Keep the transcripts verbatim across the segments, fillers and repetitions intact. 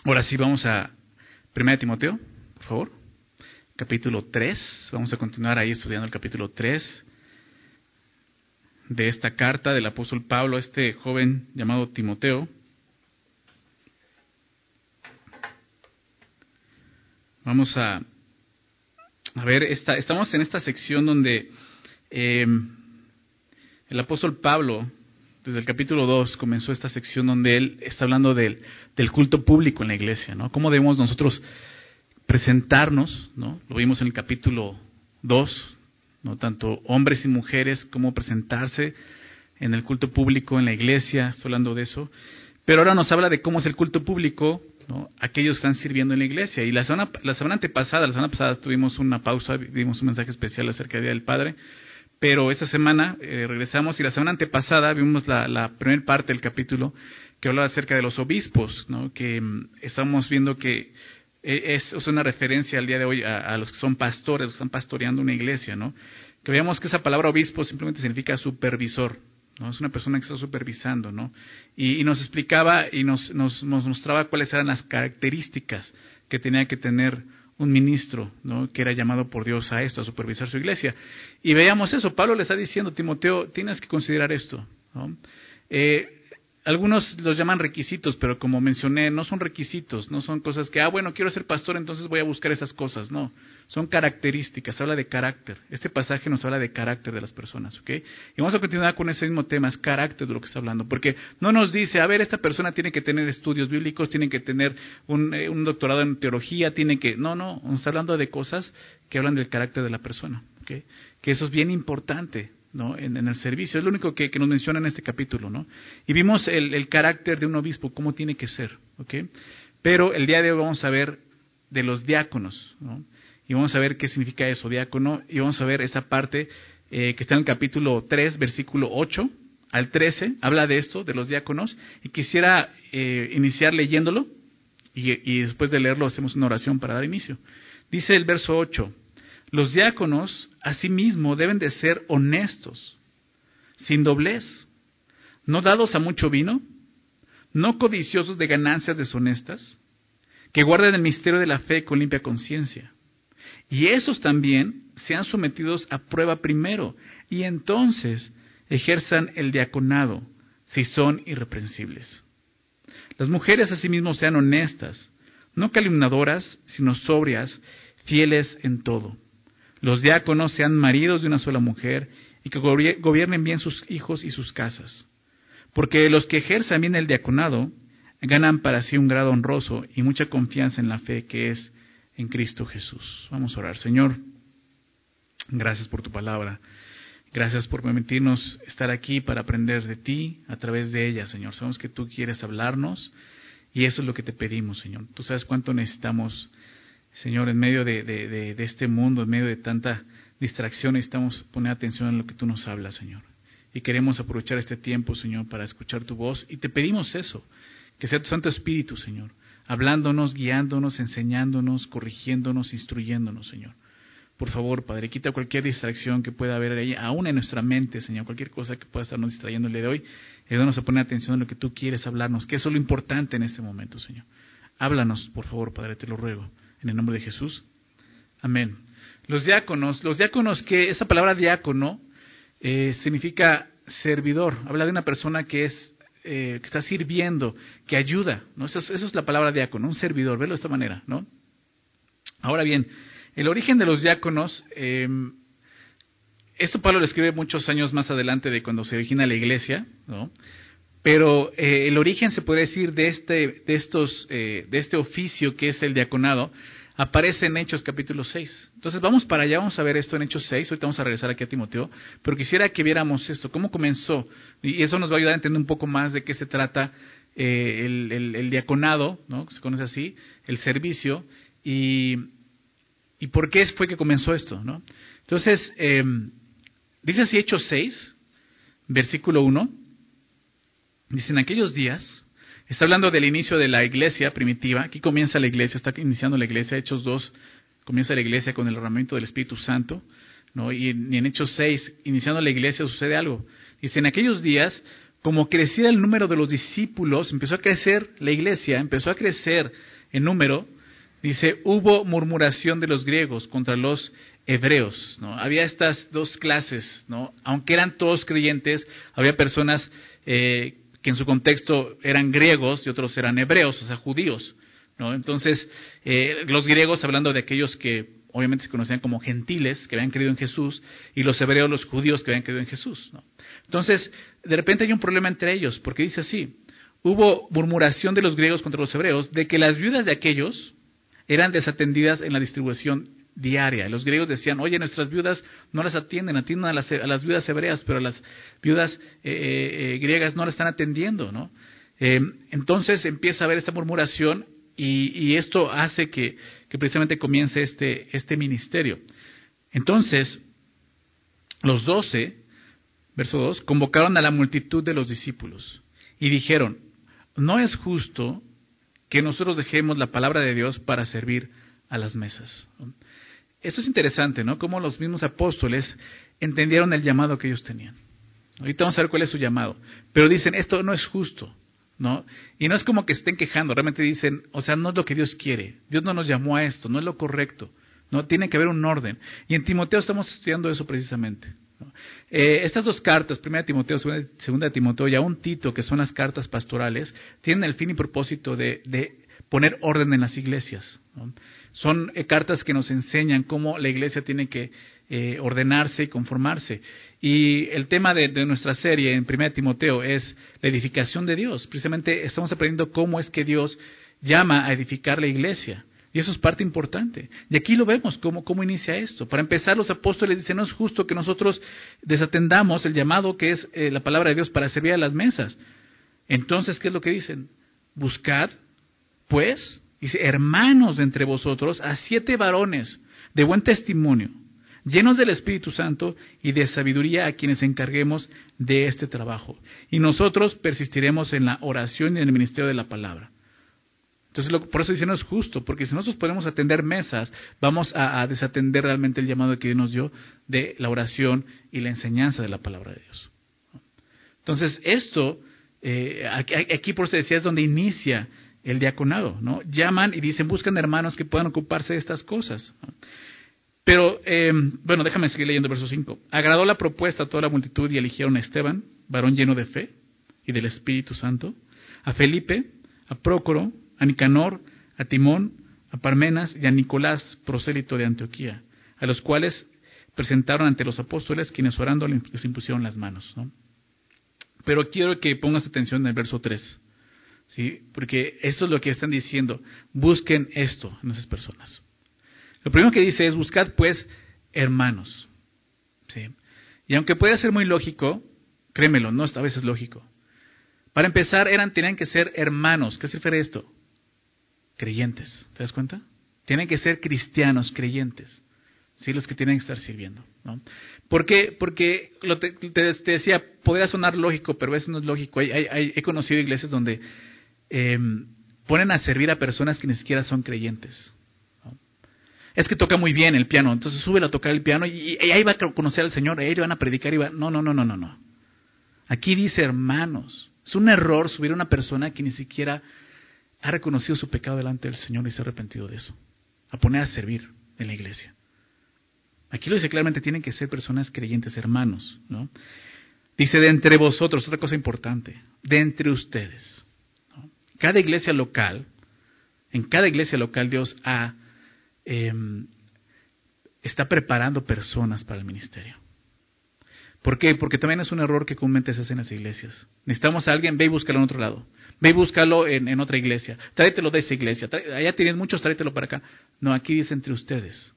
Ahora sí, vamos a primera de Timoteo, por favor. Capítulo tres. Vamos a continuar ahí estudiando el capítulo tres de esta carta del apóstol Pablo a este joven llamado Timoteo. Vamos a, a ver, esta, estamos en esta sección donde eh, el apóstol Pablo, desde el capítulo dos, comenzó esta sección donde él está hablando del, del culto público en la iglesia, ¿no? Cómo debemos nosotros presentarnos, ¿no? Lo vimos en el capítulo dos, ¿no? Tanto hombres y mujeres, cómo presentarse en el culto público en la iglesia, está hablando de eso. Pero ahora nos habla de cómo es el culto público, ¿no? Aquellos que están sirviendo en la iglesia. Y la semana, la semana antepasada, la semana pasada tuvimos una pausa, dimos un mensaje especial acerca del Día del Padre. Pero esta semana eh, regresamos y la semana antepasada vimos la, la primera parte del capítulo que hablaba acerca de los obispos, ¿no? Que um, estamos viendo que es, es una referencia al día de hoy a, a los que son pastores, los que están pastoreando una iglesia, ¿no? Que veamos que esa palabra obispo simplemente significa supervisor, ¿no? Es una persona que está supervisando, ¿no? Y, y nos explicaba y nos, nos, nos mostraba cuáles eran las características que tenía que tener un ministro, ¿no? Que era llamado por Dios a esto, a supervisar su iglesia. Y veamos eso, Pablo le está diciendo, Timoteo, tienes que considerar esto, ¿no? Eh, algunos los llaman requisitos, pero como mencioné, no son requisitos, no son cosas que, ah, bueno, quiero ser pastor, entonces voy a buscar esas cosas, no. Son características, habla de carácter. Este pasaje nos habla de carácter de las personas, ¿ok? Y vamos a continuar con ese mismo tema, es carácter de lo que está hablando, porque no nos dice, a ver, esta persona tiene que tener estudios bíblicos, tiene que tener un, eh, un doctorado en teología, tiene que, no, no, nos está hablando de cosas que hablan del carácter de la persona, ¿ok? Que eso es bien importante, ¿no? En, en el servicio, es lo único que, que nos menciona en este capítulo, ¿no? Y vimos el, el carácter de un obispo, cómo tiene que ser, ¿ok? Pero el día de hoy vamos a ver de los diáconos, ¿no? Y vamos a ver qué significa eso, diácono, y vamos a ver esa parte eh, que está en el capítulo tres, versículo ocho al trece, habla de esto, de los diáconos, y quisiera eh, iniciar leyéndolo, y, y después de leerlo hacemos una oración para dar inicio. Dice el verso ocho, los diáconos, asimismo, deben de ser honestos, sin doblez, no dados a mucho vino, no codiciosos de ganancias deshonestas, que guarden el misterio de la fe con limpia conciencia. Y esos también sean sometidos a prueba primero, y entonces ejerzan el diaconado, si son irreprensibles. Las mujeres asimismo sean honestas, no calumniadoras, sino sobrias, fieles en todo. Los diáconos sean maridos de una sola mujer y que gobiernen bien sus hijos y sus casas. Porque los que ejerzan bien el diaconado ganan para sí un grado honroso y mucha confianza en la fe que es en Cristo Jesús. Vamos a orar. Señor, gracias por tu palabra. Gracias por permitirnos estar aquí para aprender de ti a través de ella, Señor. Sabemos que tú quieres hablarnos y eso es lo que te pedimos, Señor. Tú sabes cuánto necesitamos, Señor, en medio de, de, de, de este mundo, en medio de tanta distracción, necesitamos poner atención en lo que tú nos hablas, Señor. Y queremos aprovechar este tiempo, Señor, para escuchar tu voz. Y te pedimos eso, que sea tu Santo Espíritu, Señor, hablándonos, guiándonos, enseñándonos, corrigiéndonos, instruyéndonos, Señor. Por favor, Padre, quita cualquier distracción que pueda haber ahí, aún en nuestra mente, Señor, cualquier cosa que pueda estarnos distrayendo el día de hoy. Ayúdanos a poner atención en lo que tú quieres hablarnos, que eso es lo importante en este momento, Señor. Háblanos, por favor, Padre, te lo ruego. En el nombre de Jesús. Amén. Los diáconos, los diáconos que, esa palabra diácono eh, significa servidor. Habla de una persona que es, eh, que está sirviendo, que ayuda, ¿no? Eso es, eso es la palabra diácono, un servidor, velo de esta manera, ¿no? Ahora bien, el origen de los diáconos, eh, esto Pablo lo escribe muchos años más adelante de cuando se origina la iglesia, ¿no? Pero eh, el origen, se puede decir, de este, de estos, eh, de este oficio que es el diaconado, aparece en Hechos capítulo seis. Entonces vamos para allá, vamos a ver esto en Hechos seis, ahorita vamos a regresar aquí a Timoteo, pero quisiera que viéramos esto, cómo comenzó, y eso nos va a ayudar a entender un poco más de qué se trata eh, el, el, el diaconado, ¿no? Se conoce así, el servicio, y, y por qué fue que comenzó esto, ¿no? Entonces, eh, dice así Hechos seis, versículo uno, dice, en aquellos días, está hablando del inicio de la iglesia primitiva, aquí comienza la iglesia, está iniciando la iglesia, Hechos dos, comienza la iglesia con el derramamiento del Espíritu Santo, ¿no? Y en, y en Hechos seis, iniciando la iglesia, sucede algo. Dice, en aquellos días como crecía el número de los discípulos, empezó a crecer la iglesia, empezó a crecer en número, dice, hubo murmuración de los griegos contra los hebreos, ¿no? Había estas dos clases, ¿no? Aunque eran todos creyentes, había personas eh, que en su contexto eran griegos y otros eran hebreos, o sea, judíos, ¿no? Entonces, eh, los griegos, hablando de aquellos que obviamente se conocían como gentiles, que habían creído en Jesús, y los hebreos, los judíos que habían creído en Jesús, ¿no? Entonces, de repente hay un problema entre ellos, porque dice así, hubo murmuración de los griegos contra los hebreos, de que las viudas de aquellos eran desatendidas en la distribución diaria. Los griegos decían, oye, nuestras viudas no las atienden, atienden a las, a las viudas hebreas, pero a las viudas eh, eh, griegas no las están atendiendo, ¿no? Eh, entonces empieza a haber esta murmuración y, y esto hace que, que precisamente comience este, este ministerio. Entonces, los doce, verso dos, convocaron a la multitud de los discípulos y dijeron, no es justo que nosotros dejemos la palabra de Dios para servir a las mesas. Eso es interesante, ¿no? Cómo los mismos apóstoles entendieron el llamado que ellos tenían. Ahorita vamos a ver cuál es su llamado. Pero dicen, esto no es justo, ¿no? Y no es como que estén quejando, realmente dicen, o sea, no es lo que Dios quiere. Dios no nos llamó a esto, no es lo correcto, ¿no? Tiene que haber un orden. Y en Timoteo estamos estudiando eso precisamente, ¿no? Eh, estas dos cartas, primera de Timoteo, segunda, segunda de Timoteo y aún Tito, que son las cartas pastorales, tienen el fin y propósito de, de poner orden en las iglesias, ¿no? Son eh, cartas que nos enseñan cómo la iglesia tiene que eh, ordenarse y conformarse. Y el tema de, de nuestra serie en primera de Timoteo es la edificación de Dios. Precisamente estamos aprendiendo cómo es que Dios llama a edificar la iglesia. Y eso es parte importante. Y aquí lo vemos, cómo, cómo inicia esto. Para empezar, los apóstoles dicen, no es justo que nosotros desatendamos el llamado que es eh, la palabra de Dios para servir a las mesas. Entonces, ¿qué es lo que dicen? Buscad, pues, dice, hermanos de entre vosotros, a siete varones de buen testimonio, llenos del Espíritu Santo y de sabiduría, a quienes encarguemos de este trabajo. Y nosotros persistiremos en la oración y en el ministerio de la palabra. Entonces, lo, por eso dice, no es justo, porque si nosotros podemos atender mesas, vamos a, a desatender realmente el llamado que Dios nos dio de la oración y la enseñanza de la palabra de Dios. Entonces, esto, eh, aquí, aquí por eso decía, es donde inicia el diaconado, ¿no? Llaman y dicen, buscan hermanos que puedan ocuparse de estas cosas, ¿no? Pero, eh, bueno, déjame seguir leyendo el verso cinco. Agradó la propuesta a toda la multitud y eligieron a Esteban, varón lleno de fe y del Espíritu Santo, a Felipe, a Prócoro, a Nicanor, a Timón, a Parmenas y a Nicolás, prosélito de Antioquía, a los cuales presentaron ante los apóstoles, quienes orando les impusieron las manos, ¿no? Pero quiero que pongas atención en el verso tres, ¿sí? Porque esto es lo que están diciendo, busquen esto en esas personas. Lo primero que dice es, buscad pues hermanos, ¿sí? Y aunque pueda ser muy lógico, créemelo, no es a veces lógico. Para empezar, eran, tenían que ser hermanos. ¿Qué se refiere a esto? Creyentes, ¿te das cuenta? Tienen que ser cristianos, creyentes, ¿sí? Los que tienen que estar sirviendo, ¿no? ¿Por qué? Porque lo te, te, te decía, podría sonar lógico, pero a veces no es lógico. Hay, hay, hay, he conocido iglesias donde eh, ponen a servir a personas que ni siquiera son creyentes, ¿no? Es que toca muy bien el piano, entonces súbelo a tocar el piano y, y ahí va a conocer al Señor, ahí van a predicar y va... No, no, no, no, no, no. Aquí dice hermanos. Es un error subir a una persona que ni siquiera ha reconocido su pecado delante del Señor y se ha arrepentido de eso, a poner a servir en la iglesia. Aquí lo dice claramente, tienen que ser personas creyentes, hermanos, ¿no? Dice, de entre vosotros, otra cosa importante, de entre ustedes, ¿no? Cada iglesia local, en cada iglesia local Dios ha, eh, está preparando personas para el ministerio. ¿Por qué? Porque también es un error que comúnmente se hace en las iglesias. Necesitamos a alguien, ve y búscalo en otro lado. Ve y búscalo en, en otra iglesia. Tráetelo de esa iglesia. Trae, allá tienen muchos, tráetelo para acá. No, aquí dice entre ustedes.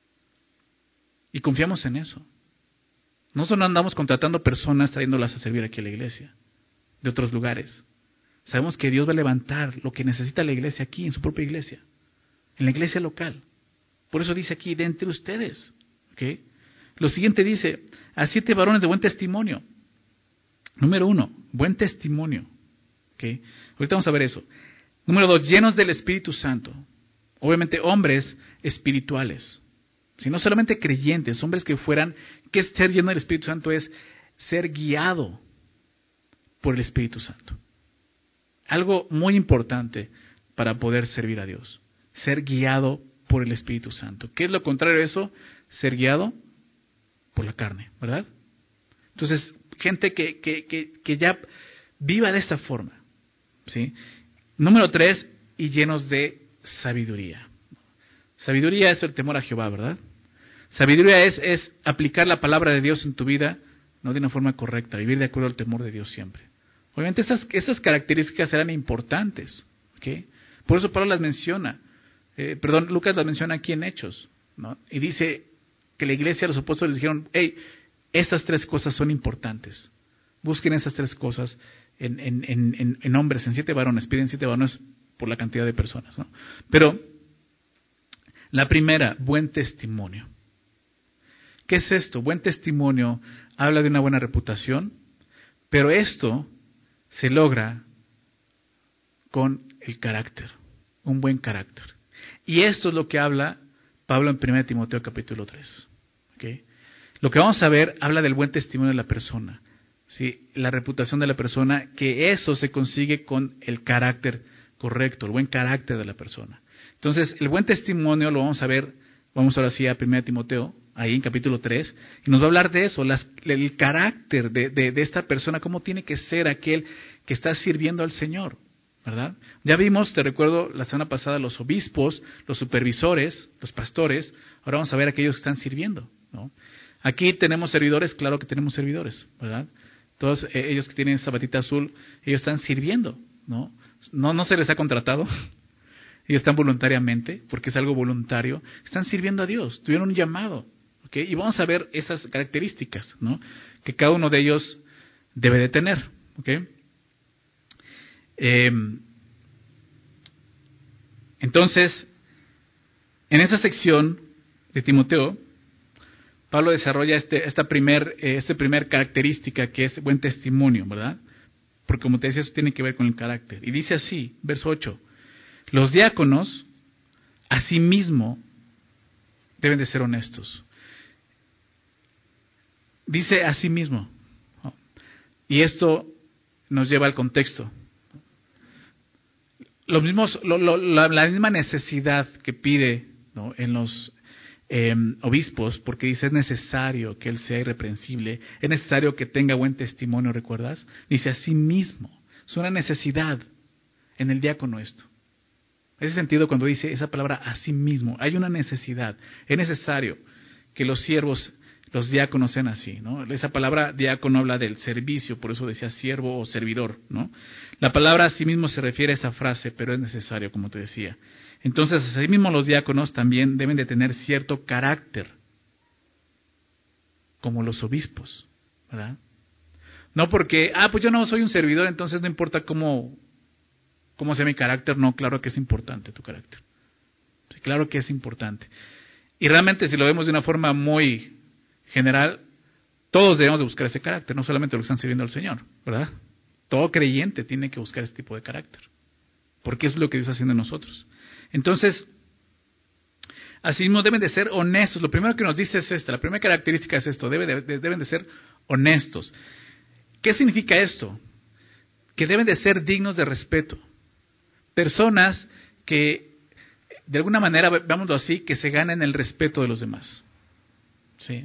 Y confiamos en eso. Nosotros no andamos contratando personas, trayéndolas a servir aquí a la iglesia, de otros lugares. Sabemos que Dios va a levantar lo que necesita la iglesia aquí, en su propia iglesia, en la iglesia local. Por eso dice aquí, de entre ustedes. ¿Okay? Lo siguiente dice, a siete varones de buen testimonio. Número uno, buen testimonio. ¿Okay? Ahorita vamos a ver eso. Número dos, llenos del Espíritu Santo. Obviamente hombres espirituales. Si no solamente creyentes, hombres que fueran, que ser lleno del Espíritu Santo es ser guiado por el Espíritu Santo. Algo muy importante para poder servir a Dios. Ser guiado por el Espíritu Santo. ¿Qué es lo contrario de eso? Ser guiado por la carne, ¿verdad? Entonces, gente que, que, que, que ya viva de esta forma, ¿sí? Número tres, y llenos de sabiduría. Sabiduría es el temor a Jehová, ¿verdad? Sabiduría es, es aplicar la palabra de Dios en tu vida, no de una forma correcta, vivir de acuerdo al temor de Dios siempre. Obviamente estas, estas características eran importantes, ¿ok? Por eso Pablo las menciona. Eh, perdón, Lucas las menciona aquí en Hechos, ¿no? Y dice que la iglesia, los apóstoles dijeron, hey, estas tres cosas son importantes. Busquen esas tres cosas en, en, en, en hombres, en siete varones, piden siete varones por la cantidad de personas, ¿no? Pero la primera, buen testimonio. ¿Qué es esto? Buen testimonio habla de una buena reputación, pero esto se logra con el carácter, un buen carácter. Y esto es lo que habla Pablo en primera Timoteo capítulo tres. ¿Okay? Lo que vamos a ver habla del buen testimonio de la persona, ¿sí? La reputación de la persona, que eso se consigue con el carácter correcto, el buen carácter de la persona. Entonces, el buen testimonio lo vamos a ver, vamos ahora sí a primera Timoteo, ahí en capítulo tres, y nos va a hablar de eso, las, el carácter de, de, de esta persona, cómo tiene que ser aquel que está sirviendo al Señor, ¿verdad? Ya vimos, te recuerdo, la semana pasada, los obispos, los supervisores, los pastores, ahora vamos a ver aquellos que están sirviendo, ¿no? Aquí tenemos servidores, claro que tenemos servidores, ¿verdad? Todos eh, ellos que tienen esa batita azul, ellos están sirviendo, ¿no? No, no se les ha contratado. Ellos están voluntariamente, porque es algo voluntario, están sirviendo a Dios, tuvieron un llamado, ¿ok? Y vamos a ver esas características, ¿no? Que cada uno de ellos debe de tener, ¿ok? Eh, entonces, en esa sección de Timoteo, Pablo desarrolla este, esta primer, eh, este primer característica que es buen testimonio, ¿verdad? Porque como te decía, eso tiene que ver con el carácter. Y dice así, verso ocho. Los diáconos, asimismo, deben de ser honestos. Dice asimismo. Y esto nos lleva al contexto. Los mismos, lo, lo, la, la misma necesidad que pide, ¿no?, en los eh, obispos, porque dice es necesario que él sea irreprensible, es necesario que tenga buen testimonio, ¿recuerdas? Dice asimismo. Es una necesidad en el diácono esto. En ese sentido, cuando dice esa palabra a sí mismo, hay una necesidad, es necesario que los siervos, los diáconos sean así, ¿no? Esa palabra diácono habla del servicio, por eso decía siervo o servidor, ¿no? La palabra a sí mismo se refiere a esa frase, pero es necesario, como te decía. Entonces, así mismo los diáconos también deben de tener cierto carácter, como los obispos, ¿verdad? No porque, ah, pues yo no soy un servidor, entonces no importa cómo... ¿Cómo sea mi carácter? No, claro que es importante tu carácter. Sí, claro que es importante. Y realmente si lo vemos de una forma muy general, todos debemos de buscar ese carácter, no solamente los que están sirviendo al Señor, ¿verdad? Todo creyente tiene que buscar ese tipo de carácter, porque es lo que Dios está haciendo en nosotros. Entonces, así mismo deben de ser honestos. Lo primero que nos dice es esta, la primera característica es esto, debe de, de, deben de ser honestos. ¿Qué significa esto? Que deben de ser dignos de respeto. Personas que, de alguna manera, veámoslo así, que se ganen el respeto de los demás. ¿Sí?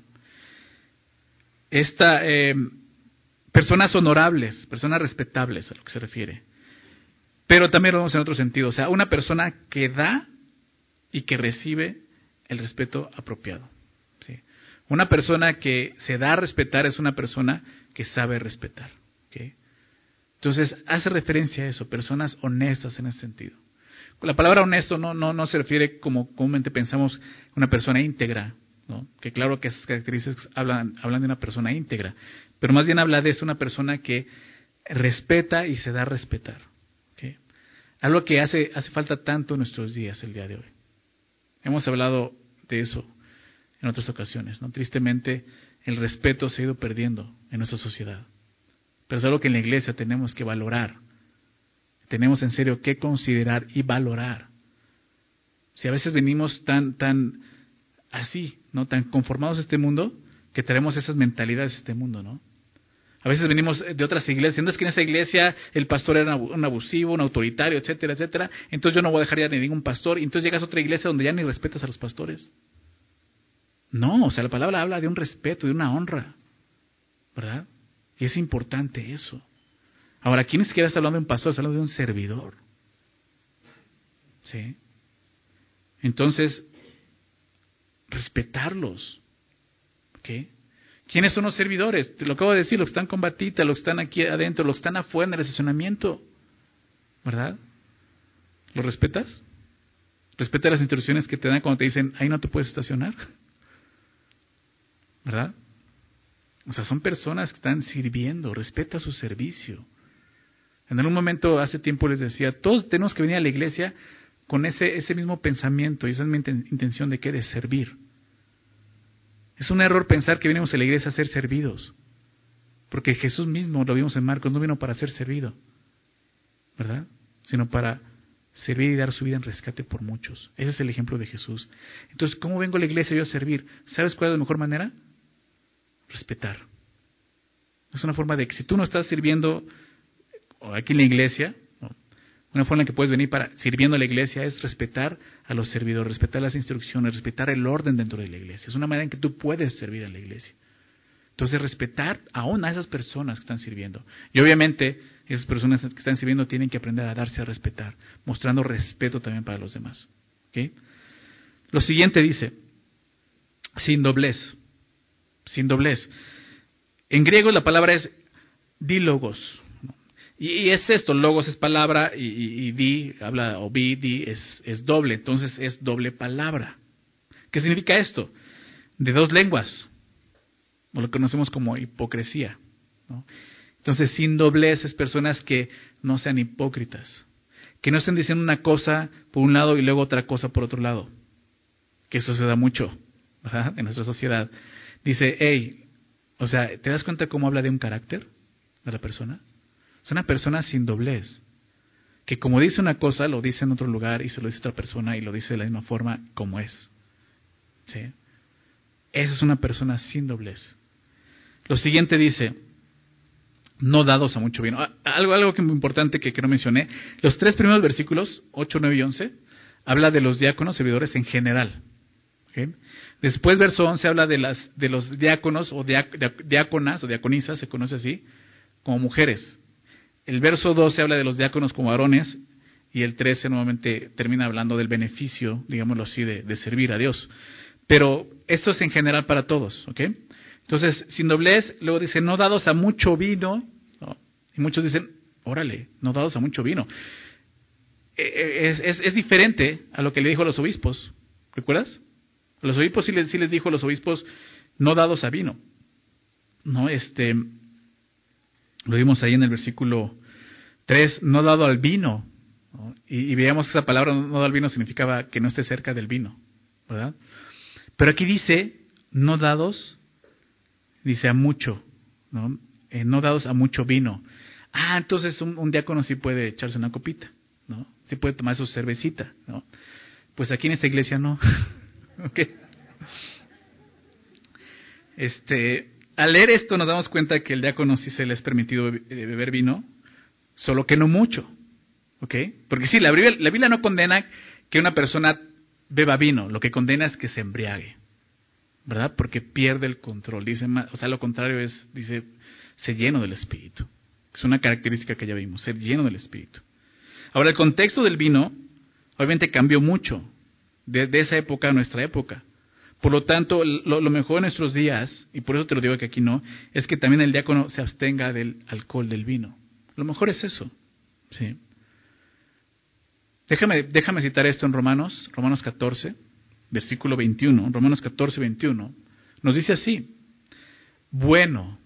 Esta, eh, personas honorables, personas respetables a lo que se refiere. Pero también lo vemos en otro sentido. O sea, una persona que da y que recibe el respeto apropiado. ¿Sí? Una persona que se da a respetar es una persona que sabe respetar. ¿Okay? Entonces, hace referencia a eso, personas honestas en ese sentido. La palabra honesto no, no, no se refiere como comúnmente pensamos una persona íntegra, ¿no? Que claro que esas características hablan, hablan de una persona íntegra, pero más bien habla de eso, una persona que respeta y se da a respetar. ¿Okay? Algo que hace, hace falta tanto en nuestros días, el día de hoy. Hemos hablado de eso en otras ocasiones, ¿no? Tristemente, el respeto se ha ido perdiendo en nuestra sociedad. Pero es algo que en la iglesia tenemos que valorar. Tenemos en serio que considerar y valorar. Si a veces venimos tan, tan así, ¿no? Tan conformados a este mundo, que traemos esas mentalidades de este mundo, ¿no? A veces venimos de otras iglesias, no es que en esa iglesia el pastor era un abusivo, un autoritario, etcétera, etcétera, entonces yo no voy a dejar ya ni ningún pastor, y entonces llegas a otra iglesia donde ya ni respetas a los pastores. No, o sea, la palabra habla de un respeto, de una honra, ¿verdad? Y es importante eso. Ahora, aquí ni siquiera está hablando de un pastor, está hablando de un servidor. ¿Sí? Entonces, respetarlos. ¿Ok? ¿Quiénes son los servidores? Te lo acabo de decir, los que están con batita, los que están aquí adentro, los que están afuera en el estacionamiento. ¿Verdad? ¿Los respetas? ¿Respeta las instrucciones que te dan cuando te dicen, ahí no te puedes estacionar? ¿Verdad? O sea, son personas que están sirviendo, respeta su servicio. En algún momento, hace tiempo les decía, todos tenemos que venir a la iglesia con ese, ese mismo pensamiento, y esa es mi intención de que de servir. Es un error pensar que venimos a la iglesia a ser servidos, porque Jesús mismo, lo vimos en Marcos, no vino para ser servido, ¿verdad? Sino para servir y dar su vida en rescate por muchos. Ese es el ejemplo de Jesús. Entonces, ¿cómo vengo a la iglesia yo a servir? ¿Sabes cuál es la mejor manera? Respetar. Es una forma de que si tú no estás sirviendo aquí en la iglesia, una forma en que puedes venir para sirviendo a la iglesia es respetar a los servidores, respetar las instrucciones, respetar el orden dentro de la iglesia. Es una manera en que tú puedes servir a la iglesia. Entonces, respetar aún a esas personas que están sirviendo. Y obviamente, esas personas que están sirviendo tienen que aprender a darse a respetar, mostrando respeto también para los demás. ¿Okay? Lo siguiente dice, sin doblez. Sin doblez. En griego la palabra es dílogos. Y, y es esto, logos es palabra y, y, y di, habla, o bi, di, es, es doble. Entonces es doble palabra. ¿Qué significa esto? De dos lenguas. O lo que conocemos como hipocresía, ¿no? Entonces, sin doblez es personas que no sean hipócritas. Que no estén diciendo una cosa por un lado y luego otra cosa por otro lado. Que eso se da mucho, ¿verdad? En nuestra sociedad. Dice, hey, o sea, ¿te das cuenta cómo habla de un carácter de la persona? Es una persona sin doblez. Que como dice una cosa, lo dice en otro lugar y se lo dice otra persona y lo dice de la misma forma como es. ¿Sí? Esa es una persona sin doblez. Lo siguiente dice, no dados a mucho vino. Algo, algo que muy importante que, que no mencioné. Los tres primeros versículos, ocho, nueve y once, habla de los diáconos, servidores en general. ¿Okay? Después, verso once, habla de, las, de los diáconos o diáconas o diaconisas, se conoce así, como mujeres. El verso doce habla de los diáconos como varones y el trece nuevamente termina hablando del beneficio, digámoslo así, de, de servir a Dios. Pero esto es en general para todos, ¿ok? Entonces, sin doblez, luego dice, no dados a mucho vino, ¿no? Y muchos dicen, órale, no dados a mucho vino. Es, es, es diferente a lo que le dijo a los obispos, ¿recuerdas? A los obispos sí les, sí les dijo a los obispos, no dados a vino. No, este, lo vimos ahí en el versículo tres, no dado al vino, ¿no? Y, y veíamos que esa palabra, no dado al vino, significaba que no esté cerca del vino, ¿verdad? Pero aquí dice, no dados, dice a mucho, ¿no? Eh, no dados a mucho vino. Ah, entonces un, un diácono sí puede echarse una copita, ¿no? Sí puede tomar su cervecita, ¿no? Pues aquí en esta iglesia no. ¿Ok? Este, al leer esto nos damos cuenta que el diácono sí se le es permitido beber vino, solo que no mucho, ¿ok? Porque sí, la Biblia, la Biblia no condena que una persona beba vino, lo que condena es que se embriague, ¿verdad? Porque pierde el control. Dice, o sea, lo contrario es, dice, ser lleno del Espíritu. Es una característica que ya vimos, ser lleno del Espíritu. Ahora, el contexto del vino, obviamente cambió mucho, de, de esa época a nuestra época. Por lo tanto, lo, lo mejor en nuestros días, y por eso te lo digo que aquí no, es que también el diácono se abstenga del alcohol del vino. Lo mejor es eso, ¿sí? Déjame, déjame citar esto en Romanos, Romanos catorce, versículo veintiuno. Romanos catorce, veintiuno. Nos dice así, bueno.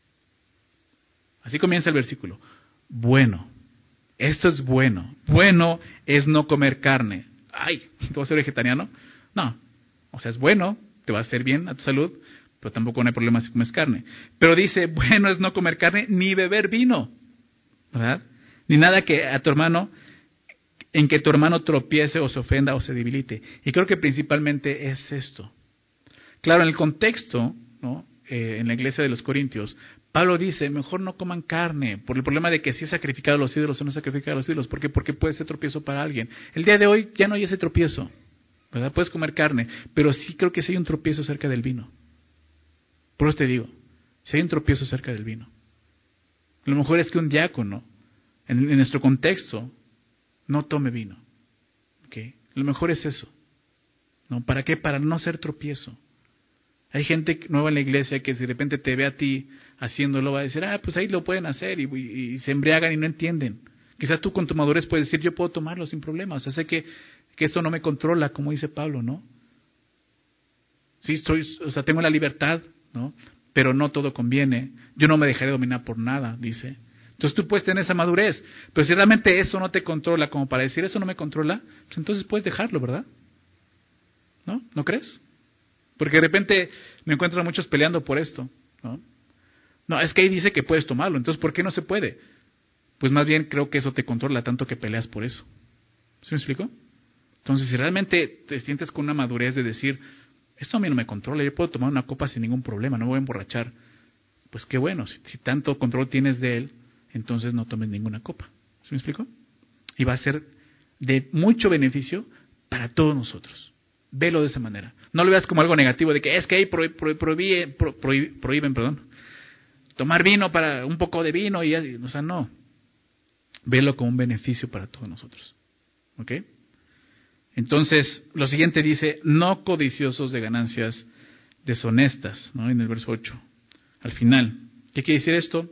Así comienza el versículo. Bueno. Esto es bueno. Bueno es no comer carne. Ay, ¿te vas a ser vegetariano? No. O sea, es bueno, te va a hacer bien a tu salud, pero tampoco no hay problema si comes carne. Pero dice, bueno es no comer carne ni beber vino, ¿verdad? Ni nada que a tu hermano, en que tu hermano tropiece o se ofenda o se debilite. Y creo que principalmente es esto. Claro, en el contexto, ¿no? eh, en la iglesia de los Corintios, Pablo dice, mejor no coman carne, por el problema de que si es sacrificado a los ídolos o no es sacrificado a los ídolos. ¿Por qué? Porque puede ser tropiezo para alguien. El día de hoy ya no hay ese tropiezo, ¿verdad? Puedes comer carne, pero sí creo que sí hay un tropiezo acerca del vino. Por eso te digo, si hay un tropiezo acerca del vino. A lo mejor es que un diácono, en, en nuestro contexto, no tome vino. ¿Okay? A lo mejor es eso. ¿No? ¿Para qué? Para no ser tropiezo. Hay gente nueva en la iglesia que si de repente te ve a ti haciéndolo, va a decir, ah, pues ahí lo pueden hacer, y, y, y se embriagan y no entienden. Quizás tú con tu madurez puedes decir, yo puedo tomarlo sin problema, o sea, sé que, que esto no me controla, como dice Pablo, ¿no? Sí, estoy, o sea, tengo la libertad, ¿no? Pero no todo conviene. Yo no me dejaré dominar por nada, dice. Entonces tú puedes tener esa madurez, pero si realmente eso no te controla, como para decir, eso no me controla, pues entonces puedes dejarlo, ¿verdad? ¿No? ¿No crees? Porque de repente me encuentro a muchos peleando por esto, ¿no? No, es que ahí dice que puedes tomarlo, entonces ¿por qué no se puede? Pues más bien creo que eso te controla tanto que peleas por eso. ¿Sí me explico? Entonces, si realmente te sientes con una madurez de decir, esto a mí no me controla, yo puedo tomar una copa sin ningún problema, no me voy a emborrachar, pues qué bueno, si, si tanto control tienes de él, entonces no tomes ninguna copa. ¿Sí me explico? Y va a ser de mucho beneficio para todos nosotros. Velo de esa manera. No lo veas como algo negativo, de que es que ahí pro, pro, prohíbe, pro, prohíbe, prohíben perdón, tomar vino para un poco de vino, y así, o sea, no. Velo como un beneficio para todos nosotros. ¿Ok? Entonces, lo siguiente dice, no codiciosos de ganancias deshonestas, ¿no? En el verso ocho, al final. ¿Qué quiere decir esto?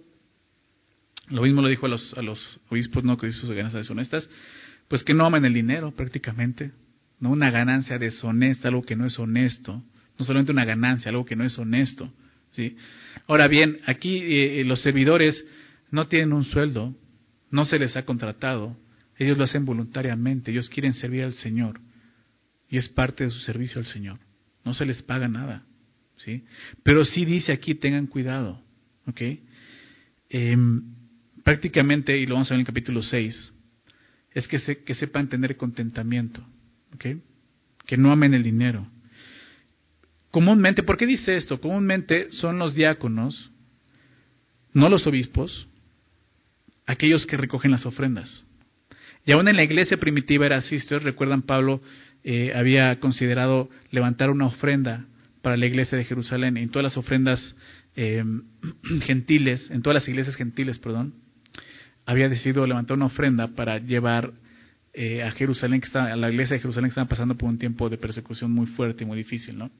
Lo mismo lo dijo a los, a los obispos, no codiciosos de ganancias deshonestas, pues que no aman el dinero prácticamente, no una ganancia deshonesta, algo que no es honesto, no solamente una ganancia, algo que no es honesto, ¿sí? Ahora bien, aquí eh, los servidores no tienen un sueldo, no se les ha contratado, ellos lo hacen voluntariamente, ellos quieren servir al Señor y es parte de su servicio al Señor, no se les paga nada, ¿sí? Pero sí dice aquí, tengan cuidado, ¿ok? Eh, prácticamente, y lo vamos a ver en el capítulo seis, es que, se, que sepan tener contentamiento, ¿ok? Que no amen el dinero. Comúnmente, ¿por qué dice esto? Comúnmente son los diáconos, no los obispos, aquellos que recogen las ofrendas. Y aún en la iglesia primitiva era así. Ustedes recuerdan, Pablo eh, había considerado levantar una ofrenda para la iglesia de Jerusalén, en todas las ofrendas eh, gentiles, en todas las iglesias gentiles, perdón, había decidido levantar una ofrenda para llevar eh, a Jerusalén, que está, a la iglesia de Jerusalén, que estaba pasando por un tiempo de persecución muy fuerte y muy difícil, ¿no?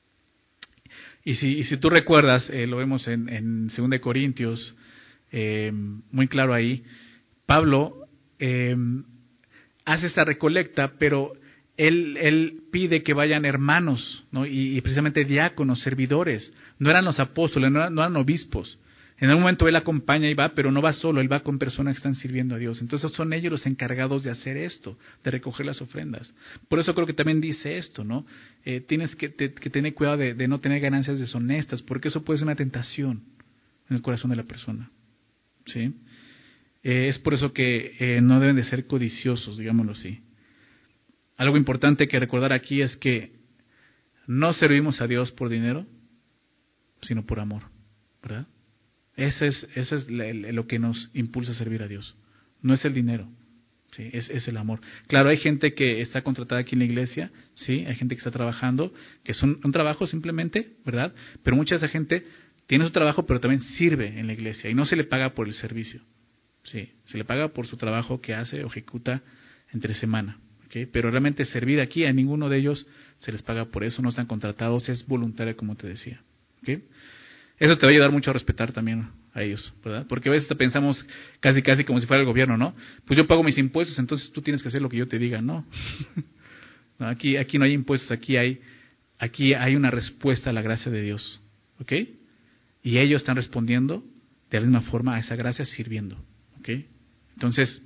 Y si, y si tú recuerdas, eh, lo vemos en, en segunda de Corintios, eh, muy claro ahí, Pablo eh, hace esta recolecta, pero él, él pide que vayan hermanos, ¿no? y, y precisamente diáconos, servidores, no eran los apóstoles, no eran, no eran obispos. En algún momento él acompaña y va, pero no va solo, él va con personas que están sirviendo a Dios. Entonces son ellos los encargados de hacer esto, de recoger las ofrendas. Por eso creo que también dice esto, ¿no? Eh, tienes que, te, que tener cuidado de, de no tener ganancias deshonestas, porque eso puede ser una tentación en el corazón de la persona, ¿sí? Eh, es por eso que eh, no deben de ser codiciosos, digámoslo así. Algo importante que recordar aquí es que no servimos a Dios por dinero, sino por amor, ¿verdad? Ese es, ese es lo que nos impulsa a servir a Dios. No es el dinero, ¿sí? es, es el amor. Claro, hay gente que está contratada aquí en la iglesia, sí, hay gente que está trabajando, que es un, un trabajo simplemente, ¿verdad? Pero mucha de esa gente tiene su trabajo, pero también sirve en la iglesia y no se le paga por el servicio, sí, se le paga por su trabajo que hace o ejecuta entre semana, ¿okay? Pero realmente servir aquí a ninguno de ellos se les paga por eso, no están contratados, es voluntario, como te decía, ¿okay? Eso te va a ayudar mucho a respetar también a ellos, ¿verdad? Porque a veces pensamos casi casi como si fuera el gobierno, ¿no? Pues yo pago mis impuestos, entonces tú tienes que hacer lo que yo te diga, ¿no? no aquí, aquí no hay impuestos, aquí hay, aquí hay una respuesta a la gracia de Dios, ¿ok? Y ellos están respondiendo de la misma forma a esa gracia sirviendo, ¿ok? Entonces,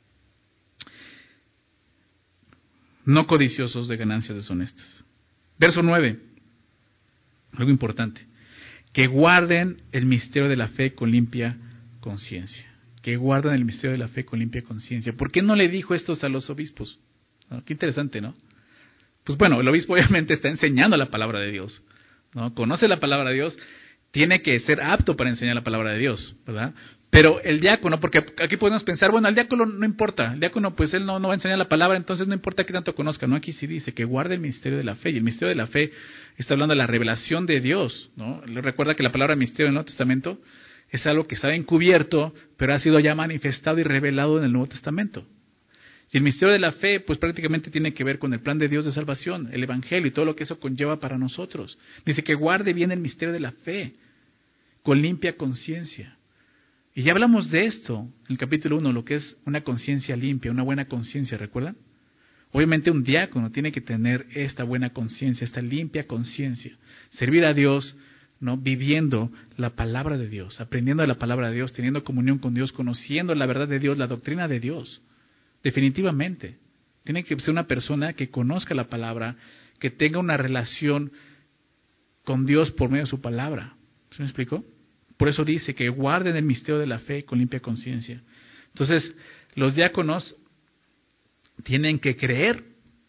no codiciosos de ganancias deshonestas. Verso nueve, algo importante. Que guarden el misterio de la fe con limpia conciencia. Que guarden el misterio de la fe con limpia conciencia. ¿Por qué no le dijo esto a los obispos? ¿No? Qué interesante, ¿no? Pues bueno, el obispo obviamente está enseñando la palabra de Dios, ¿no? Conoce la palabra de Dios tiene que ser apto para enseñar la palabra de Dios, ¿verdad? Pero el diácono, porque aquí podemos pensar, bueno, al diácono no importa, el diácono pues él no, no va a enseñar la palabra, entonces no importa qué tanto conozca, ¿no? Aquí sí dice que guarde el misterio de la fe, y el misterio de la fe está hablando de la revelación de Dios, ¿no? Recuerda que la palabra misterio en el Nuevo Testamento es algo que está encubierto, pero ha sido ya manifestado y revelado en el Nuevo Testamento. Y el misterio de la fe, pues prácticamente tiene que ver con el plan de Dios de salvación, el Evangelio y todo lo que eso conlleva para nosotros. Dice que guarde bien el misterio de la fe, con limpia conciencia. Y ya hablamos de esto en el capítulo uno, lo que es una conciencia limpia, una buena conciencia, ¿recuerdan? Obviamente un diácono tiene que tener esta buena conciencia, esta limpia conciencia. Servir a Dios, ¿no? Viviendo la palabra de Dios, aprendiendo de la palabra de Dios, teniendo comunión con Dios, conociendo la verdad de Dios, la doctrina de Dios. Definitivamente. Tiene que ser una persona que conozca la palabra, que tenga una relación con Dios por medio de su palabra. ¿Se me explicó? Por eso dice que guarden el misterio de la fe con limpia conciencia. Entonces, los diáconos tienen que creer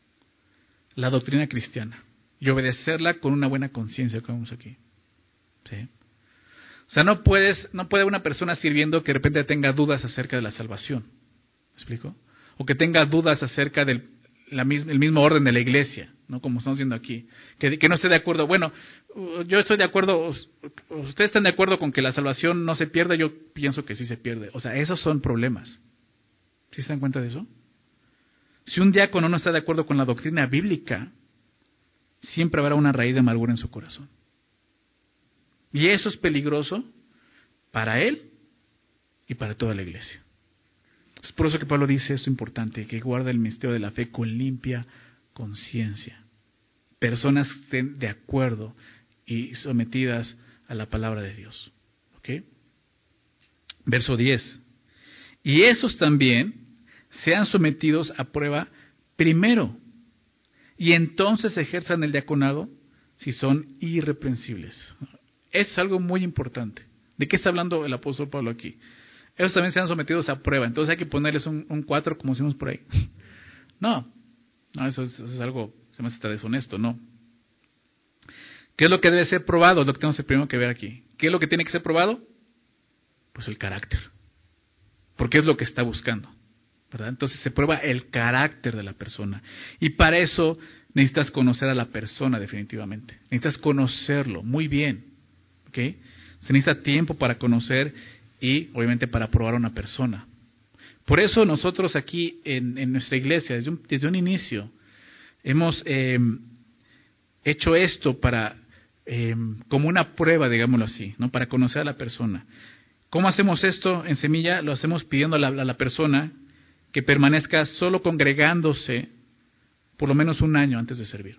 la doctrina cristiana y obedecerla con una buena conciencia, como vemos aquí. ¿Sí? O sea, no puedes, no puede una persona sirviendo que de repente tenga dudas acerca de la salvación. ¿Me explico? O que tenga dudas acerca del la misma, el mismo orden de la iglesia, ¿no? Como estamos viendo aquí. Que, que no esté de acuerdo. Bueno, yo estoy de acuerdo, ustedes están de acuerdo con que la salvación no se pierda, yo pienso que sí se pierde. O sea, esos son problemas. ¿Sí se dan cuenta de eso? Si un diácono no está de acuerdo con la doctrina bíblica, siempre habrá una raíz de amargura en su corazón. Y eso es peligroso para él y para toda la iglesia. Es por eso que Pablo dice esto importante, que guarda el misterio de la fe con limpia conciencia. Personas que estén de acuerdo y sometidas a la palabra de Dios. ¿Ok? Verso diez. Y esos también sean sometidos a prueba primero, y entonces ejerzan el diaconado si son irreprensibles. Eso es algo muy importante. ¿De qué está hablando el apóstol Pablo aquí? Ellos también sean sometidos a prueba. Entonces hay que ponerles un, un cuatro como decimos por ahí. No, no eso, es, eso es algo, se me hace hasta deshonesto, no. ¿Qué es lo que debe ser probado? Es lo que tenemos primero que ver aquí. ¿Qué es lo que tiene que ser probado? Pues el carácter. Porque es lo que está buscando, ¿verdad? Entonces se prueba el carácter de la persona. Y para eso necesitas conocer a la persona definitivamente. Necesitas conocerlo muy bien. ¿Ok? Se necesita tiempo para conocer y obviamente para probar a una persona. Por eso nosotros aquí en, en nuestra iglesia, desde un, desde un inicio, hemos eh, hecho esto para eh, como una prueba, digámoslo así, ¿no? Para conocer a la persona. ¿Cómo hacemos esto en Semilla? Lo hacemos pidiendo a la, a la persona que permanezca solo congregándose por lo menos un año antes de servir.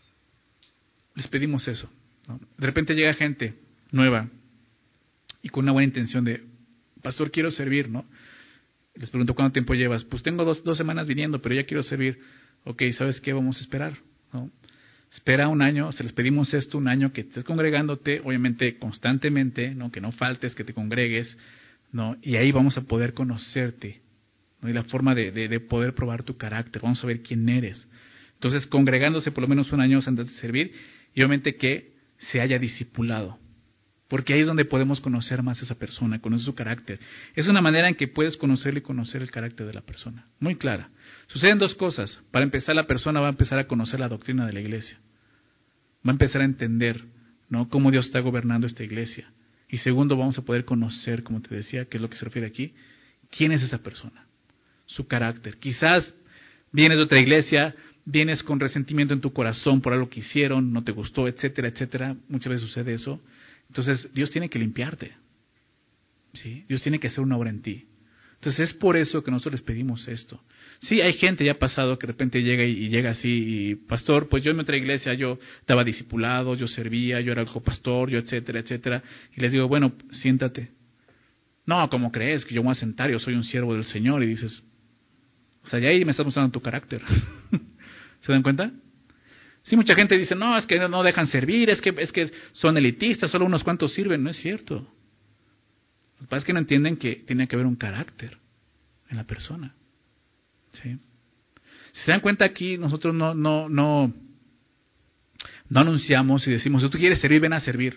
Les pedimos eso, ¿no? De repente llega gente nueva y con una buena intención de, pastor, quiero servir, ¿no? Les pregunto, ¿cuánto tiempo llevas? Pues tengo dos, dos semanas viniendo, pero ya quiero servir. Ok, ¿sabes qué? Vamos a esperar, ¿no? Espera un año, se les pedimos esto, un año que estés congregándote, obviamente constantemente, ¿no? Que no faltes, que te congregues, ¿no? Y ahí vamos a poder conocerte, ¿no? Y la forma de, de, de poder probar tu carácter, vamos a ver quién eres. Entonces, congregándose por lo menos un año antes de servir, y obviamente que se haya discipulado. Porque ahí es donde podemos conocer más a esa persona, conocer su carácter. Es una manera en que puedes conocerle y conocer el carácter de la persona. Muy clara. Suceden dos cosas. Para empezar, la persona va a empezar a conocer la doctrina de la iglesia. Va a empezar a entender, ¿no? Cómo Dios está gobernando esta iglesia. Y segundo, vamos a poder conocer, como te decía, que es lo que se refiere aquí, quién es esa persona, su carácter. Quizás vienes de otra iglesia, vienes con resentimiento en tu corazón por algo que hicieron, no te gustó, etcétera, etcétera. Muchas veces sucede eso. Entonces, Dios tiene que limpiarte, ¿sí? Dios tiene que hacer una obra en ti. Entonces, es por eso que nosotros les pedimos esto. Sí, hay gente ya pasado que de repente llega y, y llega así, y pastor, pues yo en otra iglesia, yo estaba discipulado, yo servía, yo era el copastor, yo etcétera, etcétera. Y les digo, bueno, siéntate. No, ¿cómo crees que yo me voy a sentar? Yo soy un siervo del Señor. Y dices, o sea, ya ahí me estás mostrando tu carácter. ¿Se dan cuenta? Sí, mucha gente dice, no, es que no dejan servir, es que, es que son elitistas, solo unos cuantos sirven. No es cierto. Lo que pasa es que no entienden que tiene que haber un carácter en la persona. ¿Sí? Si se dan cuenta aquí, nosotros no, no, no, no anunciamos y decimos, si tú quieres servir, ven a servir.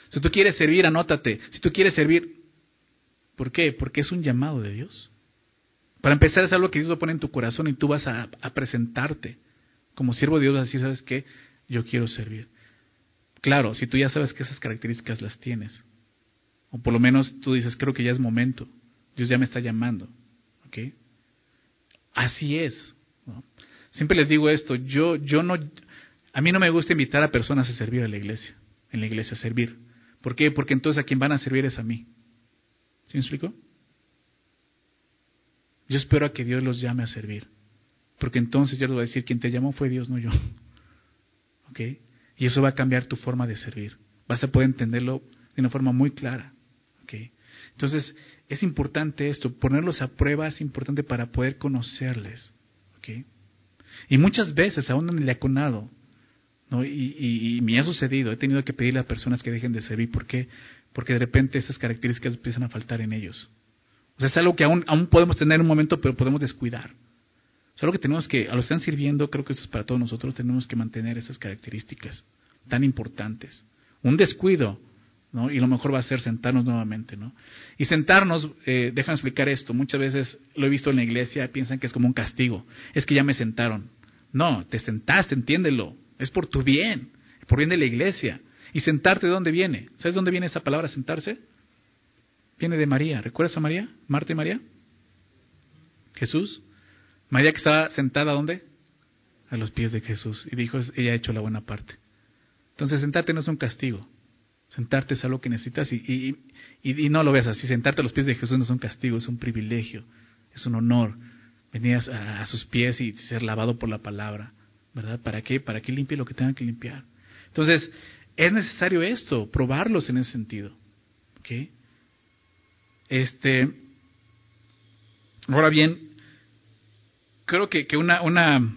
Si tú quieres servir, anótate. Si tú quieres servir, ¿por qué? Porque es un llamado de Dios. Para empezar, es algo que Dios lo pone en tu corazón y tú vas a, a presentarte como siervo de Dios, así sabes que yo quiero servir. Claro, si tú ya sabes que esas características las tienes, o por lo menos tú dices, creo que ya es momento, Dios ya me está llamando, ¿ok? Así es, ¿no? Siempre les digo esto, yo, yo no, a mí no me gusta invitar a personas a servir a la iglesia, en la iglesia a servir. ¿Por qué? Porque entonces a quien van a servir es a mí. ¿Sí me explico? Yo espero a que Dios los llame a servir, porque entonces yo les voy a decir, quien te llamó fue Dios, no yo. ¿Ok? Y eso va a cambiar tu forma de servir. Vas a poder entenderlo de una forma muy clara. ¿Ok? Entonces, es importante esto, ponerlos a prueba es importante para poder conocerles. ¿Ok? Y muchas veces, aún en el diaconado, ¿no? y, y, y me ha sucedido, he tenido que pedirle a personas que dejen de servir. ¿Por qué? Porque de repente esas características empiezan a faltar en ellos. O sea, es algo que aún, aún podemos tener en un momento, pero podemos descuidar. Es algo que tenemos que, a los que están sirviendo, creo que eso es para todos nosotros, tenemos que mantener esas características tan importantes. Un descuido, ¿no? Y lo mejor va a ser sentarnos nuevamente, ¿no? Y sentarnos, eh, déjame explicar esto, muchas veces lo he visto en la iglesia, piensan que es como un castigo, es que ya me sentaron. No, te sentaste, entiéndelo, es por tu bien, por bien de la iglesia. ¿Y sentarte de dónde viene? ¿Sabes dónde viene esa palabra sentarse? Viene de María. ¿Recuerdas a María? ¿Marta y María? Jesús. María que estaba sentada, ¿dónde? A los pies de Jesús. Y dijo, ella ha hecho la buena parte. Entonces, sentarte no es un castigo. Sentarte es algo que necesitas y, y, y, y no lo veas así. Sentarte a los pies de Jesús no es un castigo, es un privilegio, es un honor. Venir a, a sus pies y ser lavado por la palabra, ¿verdad? ¿Para qué? Para que limpie lo que tenga que limpiar. Entonces, es necesario esto, probarlos en ese sentido. ¿Ok? Este, ahora bien, creo que, que una, una,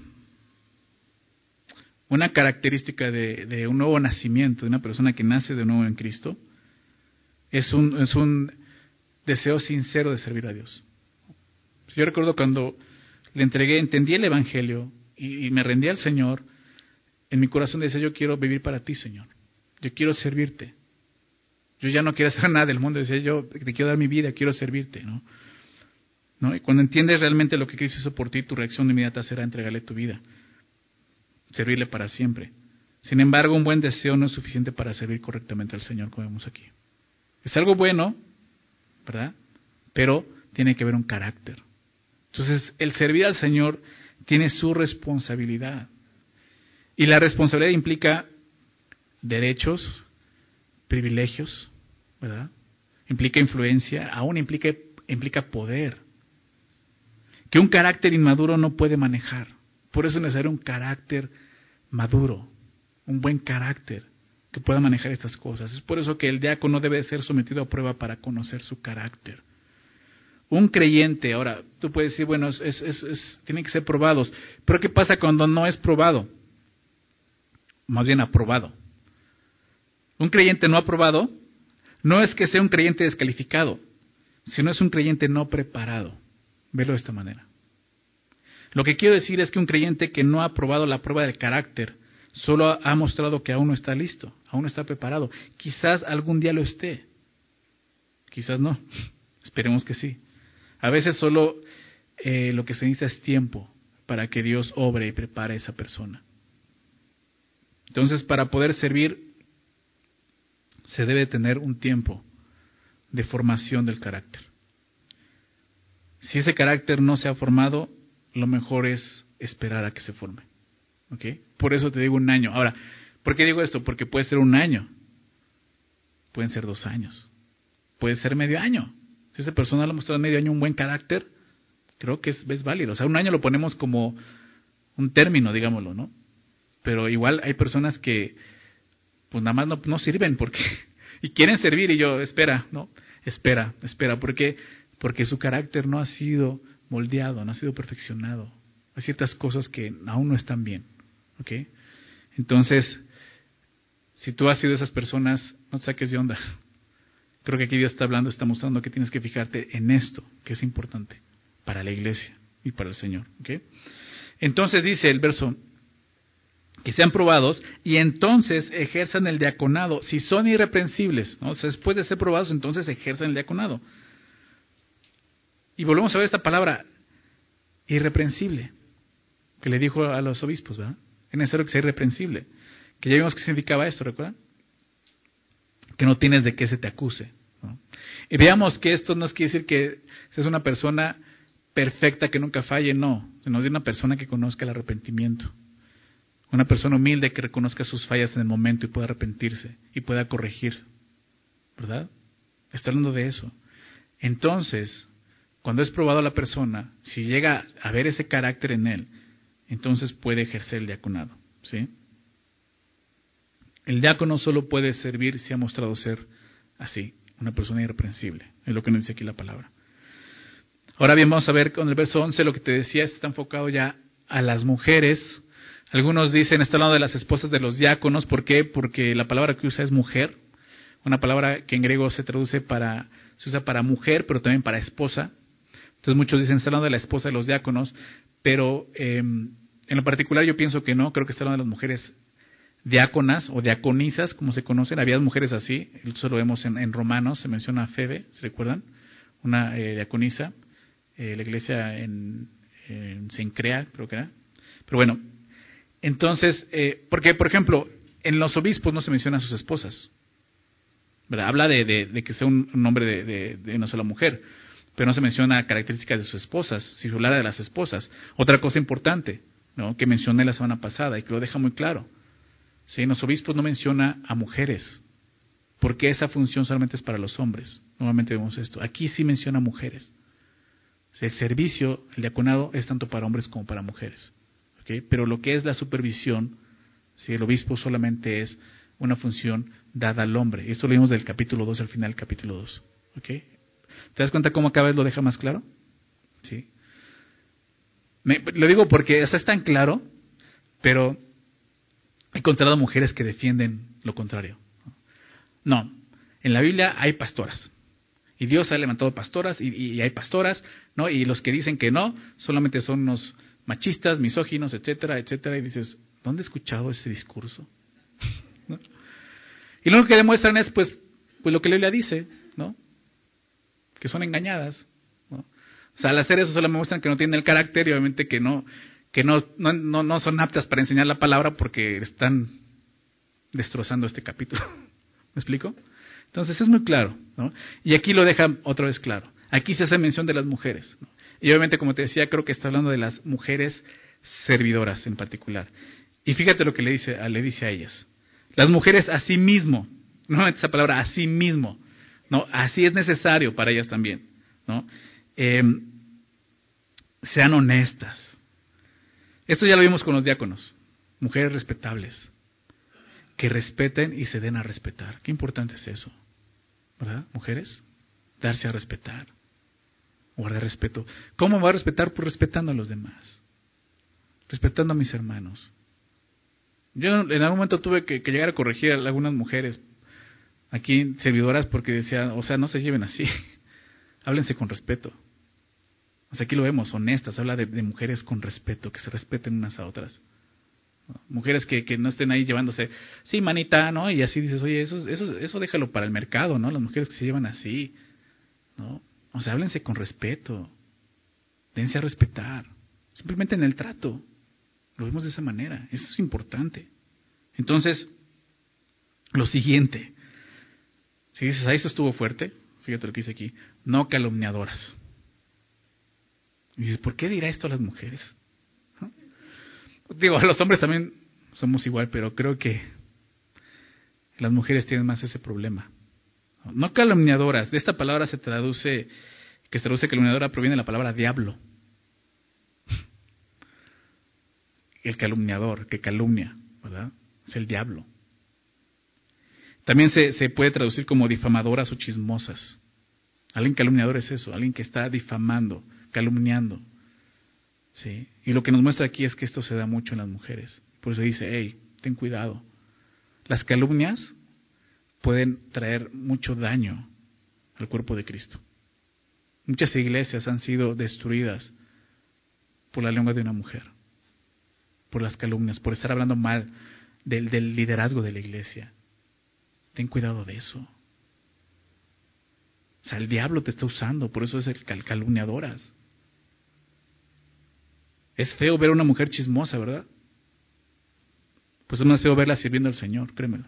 una característica de, de un nuevo nacimiento, de una persona que nace de nuevo en Cristo, es un, es un deseo sincero de servir a Dios. Yo recuerdo cuando le entregué, entendí el Evangelio y, y me rendí al Señor, en mi corazón decía, yo quiero vivir para ti, Señor. Yo quiero servirte. Yo ya no quiero hacer nada del mundo, decía yo, te quiero dar mi vida, quiero servirte, ¿no? ¿No? Y cuando entiendes realmente lo que Cristo hizo por ti, tu reacción inmediata será entregarle tu vida, servirle para siempre. Sin embargo, un buen deseo no es suficiente para servir correctamente al Señor, como vemos aquí. Es algo bueno, ¿verdad? Pero tiene que haber un carácter. Entonces, el servir al Señor tiene su responsabilidad. Y la responsabilidad implica derechos, privilegios, ¿verdad? Implica influencia, aún implica, implica poder, que un carácter inmaduro no puede manejar. Por eso es necesario un carácter maduro, un buen carácter que pueda manejar estas cosas. Es por eso que el diácono debe ser sometido a prueba para conocer su carácter. Un creyente, ahora, tú puedes decir, bueno, es, es, es, es, tienen que ser probados, pero ¿qué pasa cuando no es probado? Más bien aprobado. Un creyente no aprobado no es que sea un creyente descalificado, sino es un creyente no preparado. Velo de esta manera. Lo que quiero decir es que un creyente que no ha aprobado la prueba del carácter solo ha mostrado que aún no está listo, aún no está preparado. Quizás algún día lo esté, quizás no. Esperemos que sí. A veces solo eh, lo que se necesita es tiempo para que Dios obre y prepare a esa persona. Entonces, para poder servir, se debe tener un tiempo de formación del carácter. Si ese carácter no se ha formado, lo mejor es esperar a que se forme. ¿Ok? Por eso te digo un año. Ahora, ¿por qué digo esto? Porque puede ser un año, pueden ser dos años, puede ser medio año. Si esa persona le ha mostrado medio año un buen carácter, creo que es, es válido. O sea, un año lo ponemos como un término, digámoslo, ¿no? Pero igual hay personas que pues nada más no, no sirven porque y quieren servir y yo, espera, no, espera, espera, ¿por qué? Porque su carácter no ha sido moldeado, no ha sido perfeccionado. Hay ciertas cosas que aún no están bien, ¿ok? Entonces, si tú has sido de esas personas, no te saques de onda. Creo que aquí Dios está hablando, está mostrando que tienes que fijarte en esto, que es importante para la iglesia y para el Señor, ¿ok? Entonces dice el verso que sean probados y entonces ejerzan el diaconado. Si son irreprensibles, ¿no? O sea, después de ser probados, entonces ejerzan el diaconado. Y volvemos a ver esta palabra, irreprensible, que le dijo a los obispos, ¿verdad? Es necesario que sea irreprensible. Que ya vimos qué significaba esto, ¿recuerdan? Que no tienes de qué se te acuse, ¿no? Y veamos que esto no quiere decir que seas una persona perfecta que nunca falle, no. Sino de una persona que conozca el arrepentimiento. Una persona humilde que reconozca sus fallas en el momento y pueda arrepentirse y pueda corregir, ¿verdad? Está hablando de eso. Entonces, cuando es probado a la persona, si llega a ver ese carácter en él, entonces puede ejercer el diaconado, ¿sí? El diácono solo puede servir si ha mostrado ser así, una persona irreprensible, es lo que nos dice aquí la palabra. Ahora bien, vamos a ver con el verso once, lo que te decía, está enfocado ya a las mujeres. Algunos dicen, está hablando de las esposas de los diáconos. ¿Por qué? Porque la palabra que usa es mujer, una palabra que en griego se traduce para, se usa para mujer, pero también para esposa. Entonces muchos dicen, está hablando de la esposa de los diáconos, pero eh, en lo particular yo pienso que no, creo que está hablando de las mujeres diáconas o diaconisas, como se conocen. Había mujeres así, eso lo vemos en, en Romanos, se menciona a Febe, ¿se recuerdan? Una eh, diaconisa, eh, la iglesia en, en Cencrea, creo que era. Pero bueno, entonces, eh, porque por ejemplo, en los obispos no se menciona a sus esposas, ¿verdad? Habla de, de, de que sea un, un hombre de, de, de una sola mujer, pero no se menciona características de sus esposas, si se hablara de las esposas. Otra cosa importante, ¿no?, que mencioné la semana pasada y que lo deja muy claro, ¿sí? En los obispos no menciona a mujeres, porque esa función solamente es para los hombres. Normalmente vemos esto. Aquí sí menciona a mujeres. El servicio, el diaconado, es tanto para hombres como para mujeres. ¿Okay? Pero lo que es la supervisión, ¿sí?, el obispo solamente es una función dada al hombre. Y esto lo vimos del capítulo dos al final del capítulo dos. ¿Okay? ¿Te das cuenta cómo cada vez lo deja más claro? ¿Sí? Me, lo digo porque o sea, es tan claro, pero he encontrado mujeres que defienden lo contrario. No, en la Biblia hay pastoras. Y Dios ha levantado pastoras y, y hay pastoras, ¿no? Y los que dicen que no, solamente son unos machistas, misóginos, etcétera, etcétera. Y dices, ¿dónde he escuchado ese discurso? ¿No? Y lo único que demuestran es, pues, pues lo que la Biblia dice, ¿no? Que son engañadas, ¿no? O sea, al hacer eso solo me muestran que no tienen el carácter y obviamente que no, que no, no, no, no son aptas para enseñar la palabra porque están destrozando este capítulo. ¿Me explico? Entonces es muy claro, ¿no? Y aquí lo deja otra vez claro. Aquí se hace mención de las mujeres, ¿no? Y obviamente, como te decía, creo que está hablando de las mujeres servidoras en particular. Y fíjate lo que le dice, le dice a ellas. Las mujeres a sí mismo, no esa palabra, a sí mismo, ¿no? Así es necesario para ellas también, ¿no? Eh, sean honestas. Esto ya lo vimos con los diáconos. Mujeres respetables, que respeten y se den a respetar. Qué importante es eso, ¿verdad, mujeres? Darse a respetar, guardar respeto. ¿Cómo me voy a respetar? Pues respetando a los demás, respetando a mis hermanos. Yo en algún momento tuve que, que llegar a corregir a algunas mujeres aquí, servidoras, porque decía, o sea, no se lleven así, háblense con respeto. O sea, aquí lo vemos, honestas, habla de, de mujeres con respeto, que se respeten unas a otras. Mujeres que, que no estén ahí llevándose, sí, manita, ¿no? Y así dices, oye, eso, eso, eso déjalo para el mercado, ¿no? Las mujeres que se llevan así, ¿no? O sea, háblense con respeto, dense a respetar, simplemente en el trato, lo vemos de esa manera, eso es importante. Entonces, lo siguiente, si dices, ah, eso estuvo fuerte, fíjate lo que dice aquí, no calumniadoras. Y dices, ¿por qué dirá esto a las mujeres? ¿No? Digo, a los hombres también somos igual, pero creo que las mujeres tienen más ese problema. No calumniadoras. De esta palabra se traduce, que se traduce calumniadora, proviene de la palabra diablo. El calumniador, que calumnia, ¿verdad? Es el diablo. También se, se puede traducir como difamadoras o chismosas. Alguien calumniador es eso, alguien que está difamando, calumniando. ¿Sí? Y lo que nos muestra aquí es que esto se da mucho en las mujeres. Por eso dice, hey, ten cuidado. Las calumnias pueden traer mucho daño al cuerpo de Cristo. Muchas iglesias han sido destruidas por la lengua de una mujer. por las calumnias, por estar hablando mal del, del liderazgo de la iglesia. Ten cuidado de eso. O sea, el diablo te está usando, por eso es el cal- calumniadoras. Es feo ver a una mujer chismosa, ¿verdad? Pues es más feo verla sirviendo al Señor, créemelo.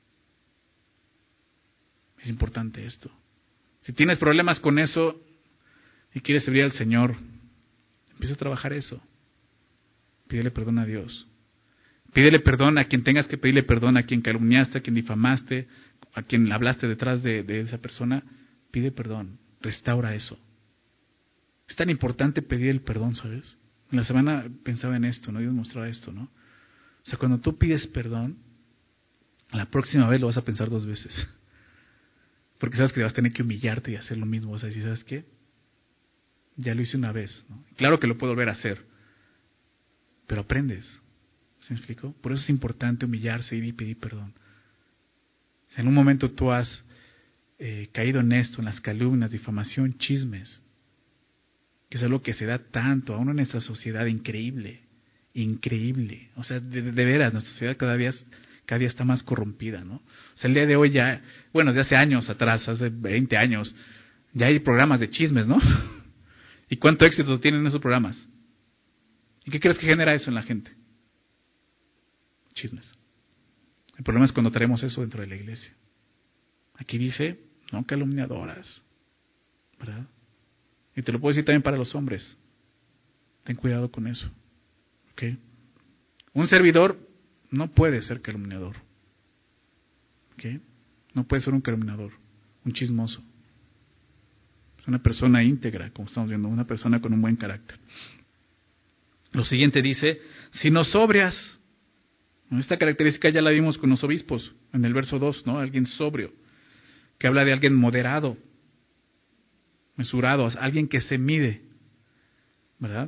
Es importante esto. Si tienes problemas con eso y quieres servir al Señor, empieza a trabajar eso. Pídele perdón a Dios. Pídele perdón a quien tengas que pedirle perdón, a quien calumniaste, a quien difamaste, a quien hablaste detrás de, de esa persona. Pide perdón, restaura eso. Es tan importante pedir el perdón, ¿sabes? En la semana pensaba en esto, ¿no? Dios mostraba esto, ¿no? O sea, cuando tú pides perdón, la próxima vez lo vas a pensar dos veces. Porque sabes que vas a tener que humillarte y hacer lo mismo. Vas a decir, ¿sabes qué? Ya lo hice una vez, ¿no? Claro que lo puedo volver a hacer, pero aprendes. ¿Se me explicó? Por eso es importante humillarse y pedir perdón. Si en un momento tú has eh, caído en esto, en las calumnias, difamación, chismes, que es algo que se da tanto aún en nuestra sociedad, increíble, increíble. O sea, de, de veras, nuestra sociedad cada día, cada día está más corrompida, ¿no? O sea, el día de hoy ya, bueno, de hace años atrás, hace veinte años, ya hay programas de chismes, ¿no? ¿Y cuánto éxito tienen esos programas? ¿Y qué crees que genera eso en la gente? Chismes. El problema es cuando traemos eso dentro de la iglesia. Aquí dice, no calumniadoras, ¿verdad? Y te lo puedo decir también para los hombres. Ten cuidado con eso. ¿Okay? Un servidor no puede ser calumniador. ¿Okay? No puede ser un calumniador, un chismoso. Es una persona íntegra, como estamos viendo, una persona con un buen carácter. Lo siguiente dice, sino sobrias. Esta característica ya la vimos con los obispos, en el verso dos, ¿no? Alguien sobrio, que habla de alguien moderado, mesurado, alguien que se mide, ¿verdad?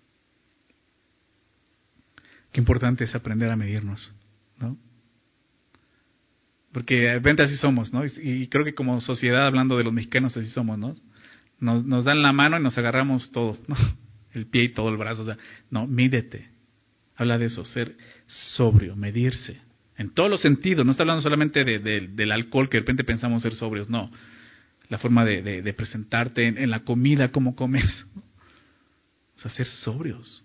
Qué importante es aprender a medirnos, ¿no? Porque de repente así somos, ¿no? Y, y creo que como sociedad, hablando de los mexicanos, así somos, ¿no? Nos, nos dan la mano y nos agarramos todo, ¿no? El pie y todo el brazo, o sea, no, mídete. Habla de eso, ser sobrio, medirse. En todos los sentidos, no está hablando solamente de, de, del alcohol, que de repente pensamos ser sobrios, no. La forma de, de, de presentarte en, en la comida, cómo comes. O sea, ser sobrios.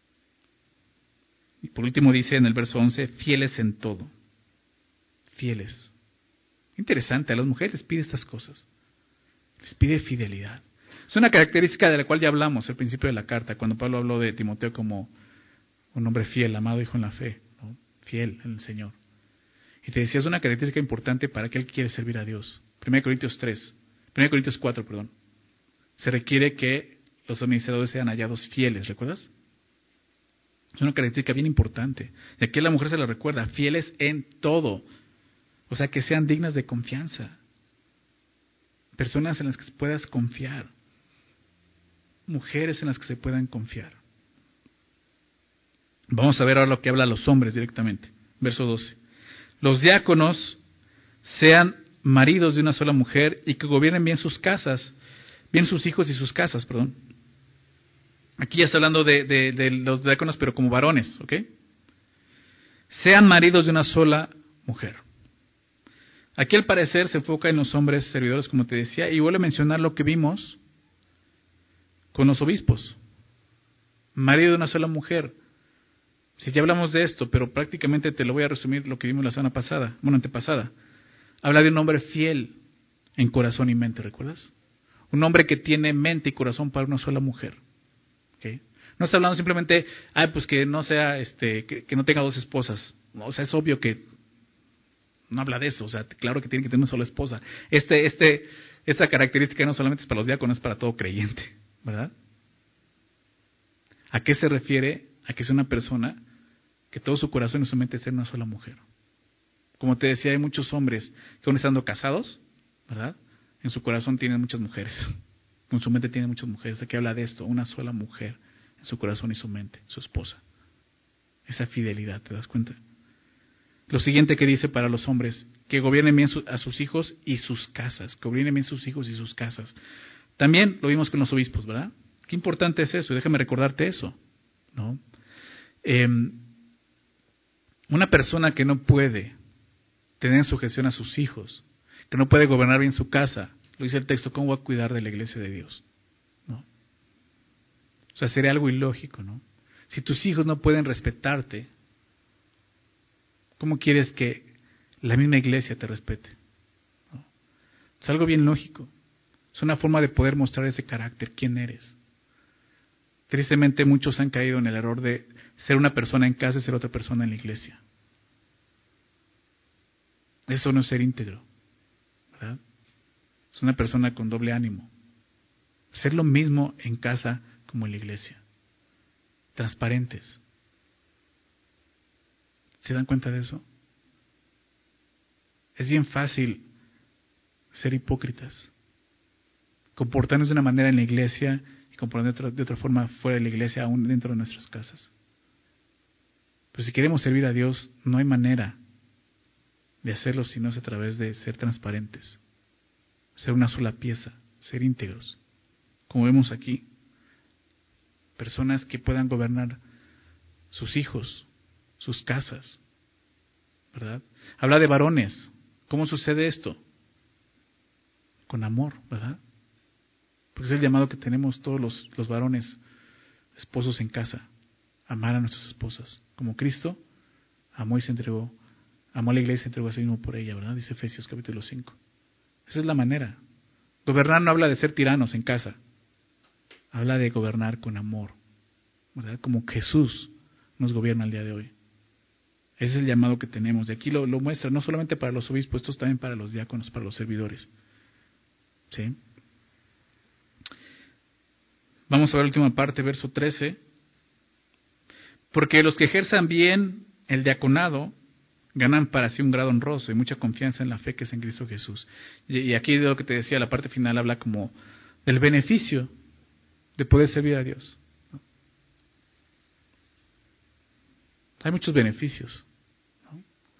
Y por último dice en el verso once, fieles en todo. Fieles. Interesante, a las mujeres les pide estas cosas. Les pide fidelidad. Es una característica de la cual ya hablamos al principio de la carta, cuando Pablo habló de Timoteo como un hombre fiel, amado hijo en la fe, ¿no? Fiel en el Señor. Y te decía, es una característica importante para aquel que quiere servir a Dios. primera Corintios tres, primera Corintios cuatro, perdón. Se requiere que los administradores sean hallados fieles, ¿recuerdas? Es una característica bien importante. Y aquí la mujer se la recuerda, fieles en todo. O sea, que sean dignas de confianza. Personas en las que puedas confiar. Mujeres en las que se puedan confiar. Vamos a ver ahora lo que habla a los hombres directamente. Verso doce. Los diáconos sean maridos de una sola mujer y que gobiernen bien sus casas, bien sus hijos y sus casas, perdón. Aquí ya está hablando de, de, de los diáconos, pero como varones, ¿ok? Sean maridos de una sola mujer. Aquí al parecer se enfoca en los hombres servidores, como te decía, y vuelve a mencionar lo que vimos con los obispos. Marido de una sola mujer. Si ya hablamos de esto, pero prácticamente te lo voy a resumir lo que vimos la semana pasada, bueno, antepasada. Habla de un hombre fiel en corazón y mente, ¿recuerdas? Un hombre que tiene mente y corazón para una sola mujer. ¿Okay? No está hablando simplemente, ah, pues que no sea, este, que, que no tenga dos esposas. O sea, es obvio que no habla de eso. O sea, claro que tiene que tener una sola esposa. Este, este, esta característica no solamente es para los diáconos, es para todo creyente, ¿verdad? ¿A qué se refiere? A que es una persona que todo su corazón y su mente sea una sola mujer. Como te decía, hay muchos hombres que aún estando casados, ¿verdad? En su corazón tienen muchas mujeres. En su mente tienen muchas mujeres. ¿De qué habla de esto? Una sola mujer en su corazón y su mente, su esposa. Esa fidelidad, ¿te das cuenta? Lo siguiente que dice para los hombres, que gobiernen bien a sus hijos y sus casas. Que gobiernen bien sus hijos y sus casas. También lo vimos con los obispos, ¿verdad? Qué importante es eso, y déjame recordarte eso, ¿no? Eh, Una persona que no puede tener en sujeción a sus hijos, que no puede gobernar bien su casa, lo dice el texto, ¿cómo va a cuidar de la iglesia de Dios? ¿No? O sea, sería algo ilógico, ¿no? Si tus hijos no pueden respetarte, ¿cómo quieres que la misma iglesia te respete? ¿No? Es algo bien lógico. Es una forma de poder mostrar ese carácter, quién eres. Tristemente muchos han caído en el error de ser una persona en casa y ser otra persona en la iglesia. Eso no es ser íntegro, ¿verdad? Es una persona con doble ánimo. Ser lo mismo en casa como en la iglesia. Transparentes. ¿Se dan cuenta de eso? Es bien fácil ser hipócritas. Comportarnos de una manera en la iglesia y comportarnos de otra, de otra forma fuera de la iglesia, aún dentro de nuestras casas. Pero si queremos servir a Dios, no hay manera de hacerlo si no es a través de ser transparentes, ser una sola pieza, ser íntegros. Como vemos aquí, personas que puedan gobernar sus hijos, sus casas, ¿verdad? Habla de varones. ¿Cómo sucede esto? Con amor, ¿verdad? Porque es el llamado que tenemos todos los, los varones, esposos en casa, amar a nuestras esposas, como Cristo amó y se entregó, amó a la iglesia y se entregó a sí mismo por ella, ¿verdad? Dice Efesios capítulo cinco. Esa es la manera. Gobernar no habla de ser tiranos en casa, habla de gobernar con amor, ¿verdad? Como Jesús nos gobierna el día de hoy. Ese es el llamado que tenemos. De aquí lo, lo muestra, no solamente para los obispos, esto también para los diáconos, para los servidores. ¿Sí? Vamos a ver la última parte, verso trece. Porque los que ejerzan bien el diaconado ganan para sí un grado honroso y mucha confianza en la fe que es en Cristo Jesús. Y, y aquí de lo que te decía, la parte final habla como del beneficio de poder servir a Dios. Hay muchos beneficios, ¿no?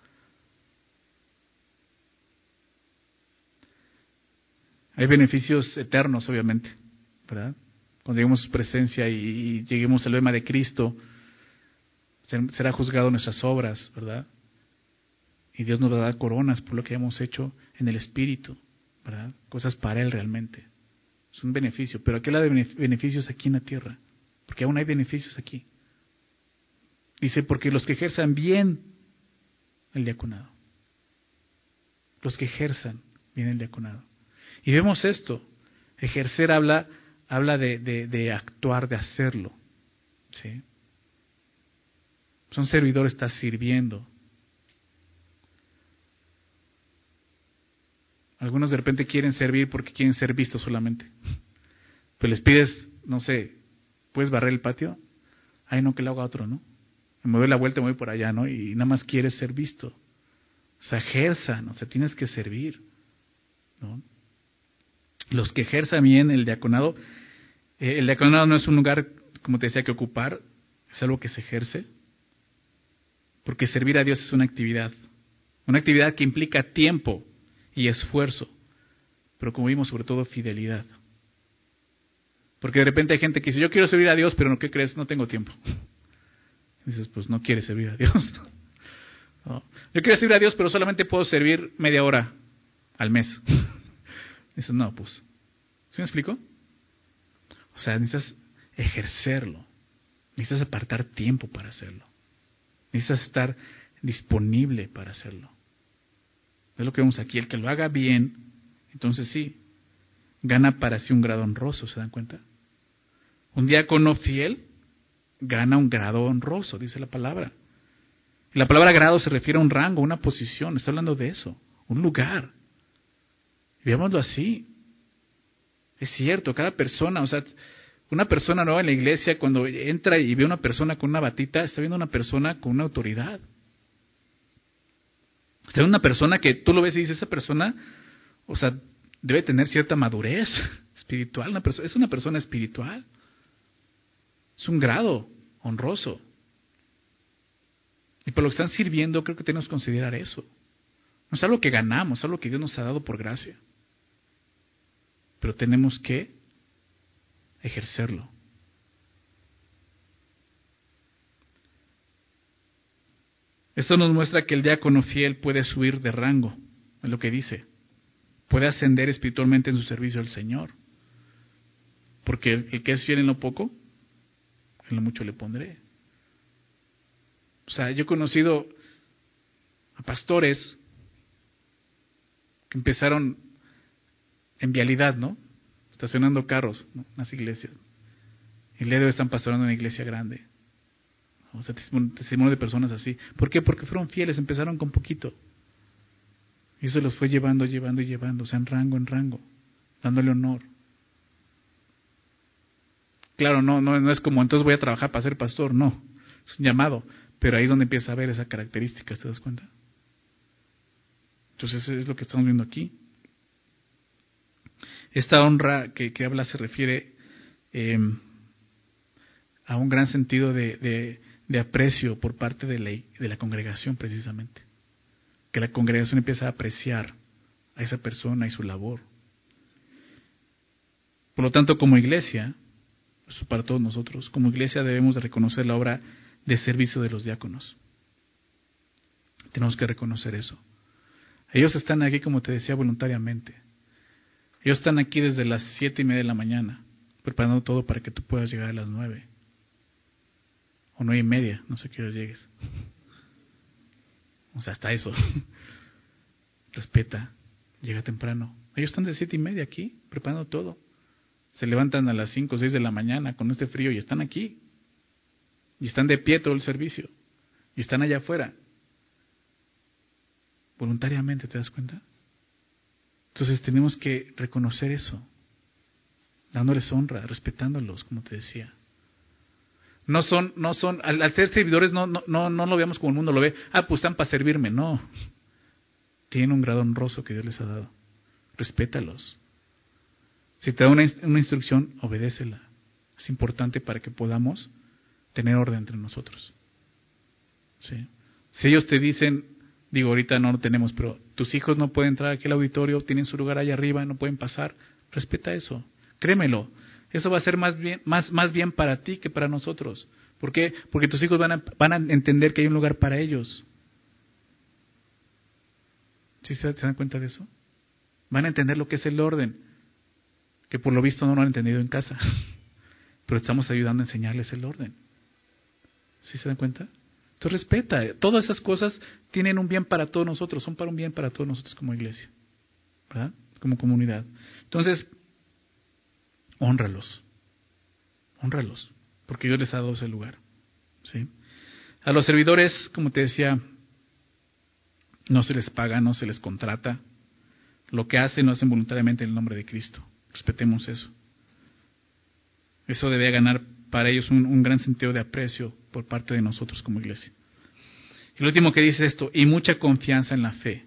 Hay beneficios eternos, obviamente, ¿verdad? Cuando lleguemos a su presencia y, y lleguemos al lema de Cristo, será juzgado nuestras obras, ¿verdad? Y Dios nos va a dar coronas por lo que hemos hecho en el Espíritu, ¿verdad? Cosas para Él realmente. Es un beneficio, pero aquí habla de beneficios aquí en la tierra, porque aún hay beneficios aquí. Dice, porque los que ejerzan bien el diaconado. Los que ejerzan bien el diaconado. Y vemos esto. Ejercer habla, habla de, de, de actuar, de hacerlo. ¿Sí? Son servidores, estás sirviendo. Algunos de repente quieren servir porque quieren ser vistos solamente. Pero les pides, no sé, ¿puedes barrer el patio? Ay, no, que lo haga otro, ¿no? Me doy la vuelta, me voy por allá, ¿no? Y nada más quieres ser visto. O sea, ejerzan, o sea, tienes que servir, ¿no? Los que ejerzan bien el diaconado, eh, el diaconado no es un lugar, como te decía, que ocupar, es algo que se ejerce, porque servir a Dios es una actividad, una actividad que implica tiempo y esfuerzo, pero como vimos, sobre todo fidelidad. Porque de repente hay gente que dice, yo quiero servir a Dios, pero ¿no qué crees? No tengo tiempo. Y dices, pues no quieres servir a Dios. No. Yo quiero servir a Dios, pero solamente puedo servir media hora al mes. Dices, no, pues, ¿sí me explico? O sea, necesitas ejercerlo. Necesitas apartar tiempo para hacerlo. Necesitas estar disponible para hacerlo. Es lo que vemos aquí. El que lo haga bien, entonces sí, gana para sí un grado honroso, ¿se dan cuenta? Un diácono fiel gana un grado honroso, dice la palabra. Y la palabra grado se refiere a un rango, una posición, está hablando de eso, un lugar. Y veámoslo así. Es cierto, cada persona, o sea, una persona nueva en la iglesia, cuando entra y ve a una persona con una batita, está viendo a una persona con una autoridad. Está viendo una persona que tú lo ves y dices, esa persona, o sea, debe tener cierta madurez espiritual, una persona, es una persona espiritual. Es un grado honroso. Y por lo que están sirviendo, creo que tenemos que considerar eso. No es algo que ganamos, es algo que Dios nos ha dado por gracia. Pero tenemos que ejercerlo. Esto nos muestra que el diácono fiel puede subir de rango, es lo que dice. Puede ascender espiritualmente en su servicio al Señor. Porque el, el que es fiel en lo poco, en lo mucho le pondré. O sea, yo he conocido a pastores que empezaron en vialidad, ¿no? Estacionando carros, ¿no? En las iglesias. Y el día de hoy están pastorando en una iglesia grande. O sea, testimonio de personas así. ¿Por qué? Porque fueron fieles, empezaron con poquito. Y eso los fue llevando, llevando y llevando, o sea, en rango, en rango, dándole honor. Claro, no, no, no es como entonces voy a trabajar para ser pastor, no. Es un llamado, pero ahí es donde empieza a ver esa característica, ¿te das cuenta? Entonces eso es lo que estamos viendo aquí. Esta honra que, que habla se refiere eh, a un gran sentido de, de, de aprecio por parte de la, de la congregación precisamente. Que la congregación empieza a apreciar a esa persona y su labor. Por lo tanto, como iglesia, eso para todos nosotros, como iglesia debemos de reconocer la obra de servicio de los diáconos. Tenemos que reconocer eso. Ellos están aquí, como te decía, voluntariamente. Ellos están aquí desde las siete y media de la mañana, preparando todo para que tú puedas llegar a las nueve. O nueve y media, no sé qué hora llegues. O sea, hasta eso. Respeta, llega temprano. Ellos están de siete y media aquí, preparando todo. Se levantan a las cinco o seis de la mañana con este frío y están aquí. Y están de pie todo el servicio. Y están allá afuera. Voluntariamente, ¿te das cuenta? Entonces tenemos que reconocer eso, dándoles honra, respetándolos, como te decía. No son, no son, al, al ser servidores no, no, no, no lo veamos como el mundo lo ve. Ah, pues están para servirme. No. Tienen un grado honroso que Dios les ha dado. Respétalos. Si te da una, una instrucción, obedécela. Es importante para que podamos tener orden entre nosotros. ¿Sí? Si ellos te dicen, digo, ahorita no lo tenemos, pero tus hijos no pueden entrar aquí al auditorio, tienen su lugar allá arriba, no pueden pasar, respeta eso. Créemelo. Eso va a ser más bien, más, más bien para ti que para nosotros. ¿Por qué? Porque tus hijos van a, van a entender que hay un lugar para ellos. ¿Sí se, se dan cuenta de eso? Van a entender lo que es el orden, que por lo visto no lo han entendido en casa. Pero estamos ayudando a enseñarles el orden. ¿Sí se dan cuenta? Entonces respeta. Todas esas cosas tienen un bien para todos nosotros, son para un bien para todos nosotros como iglesia, ¿verdad? Como comunidad. Entonces, hónralos, hónralos, porque Dios les ha dado ese lugar, ¿sí? A los servidores, como te decía, no se les paga, no se les contrata. Lo que hacen, lo hacen voluntariamente en el nombre de Cristo. Respetemos eso. Eso debe ganar para ellos un, un gran sentido de aprecio por parte de nosotros como iglesia. Y lo último que dice esto, y mucha confianza en la fe,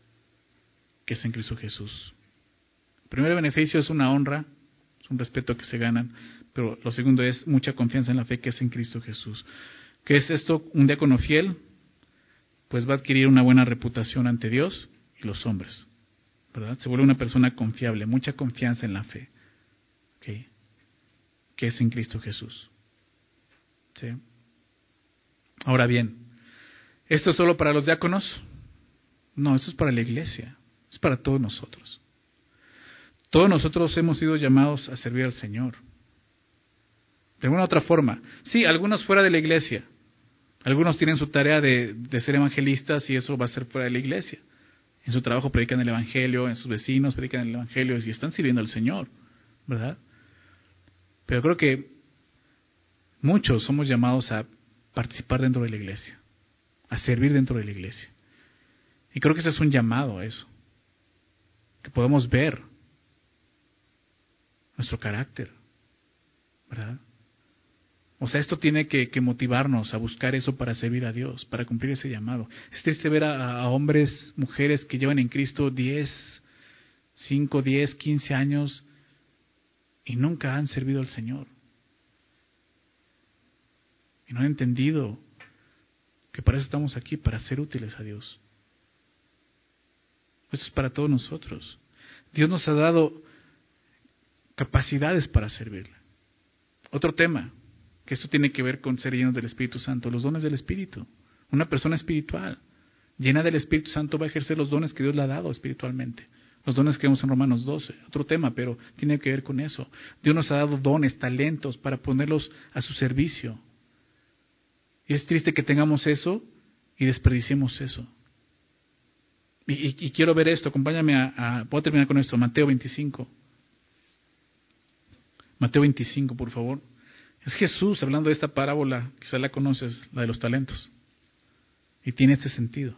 que es en Cristo Jesús. El primer beneficio es una honra, un respeto que se ganan, pero lo segundo es mucha confianza en la fe que es en Cristo Jesús. ¿Qué es esto? Un diácono fiel, pues va a adquirir una buena reputación ante Dios y los hombres, ¿verdad? Se vuelve una persona confiable, mucha confianza en la fe, ¿okay? Que es en Cristo Jesús. ¿Sí? Ahora bien, ¿esto es solo para los diáconos? No, esto es para la iglesia, es para todos nosotros. Todos nosotros hemos sido llamados a servir al Señor. De alguna u otra forma. Sí, algunos fuera de la iglesia. Algunos tienen su tarea de, de ser evangelistas y eso va a ser fuera de la iglesia. En su trabajo predican el evangelio, en sus vecinos predican el evangelio y están sirviendo al Señor, ¿verdad? Pero creo que muchos somos llamados a participar dentro de la iglesia, a servir dentro de la iglesia. Y creo que ese es un llamado a eso. Que podamos ver nuestro carácter, ¿verdad? O sea, esto tiene que, que motivarnos a buscar eso para servir a Dios, para cumplir ese llamado. Es triste ver a, a hombres, mujeres que llevan en Cristo diez, cinco, diez, quince años y nunca han servido al Señor. Y no han entendido que para eso estamos aquí, para ser útiles a Dios. Eso es para todos nosotros. Dios nos ha dado capacidades para servirle. Otro tema, que esto tiene que ver con ser llenos del Espíritu Santo, los dones del Espíritu. Una persona espiritual, llena del Espíritu Santo, va a ejercer los dones que Dios le ha dado espiritualmente. Los dones que vemos en Romanos doce, otro tema, pero tiene que ver con eso. Dios nos ha dado dones, talentos, para ponerlos a su servicio. Y es triste que tengamos eso y desperdiciemos eso. Y, y, y quiero ver esto, acompáñame a, a... Puedo terminar con esto, Mateo veinticinco. Mateo veinticinco, por favor. Es Jesús hablando de esta parábola, quizá la conoces, la de los talentos. Y tiene este sentido.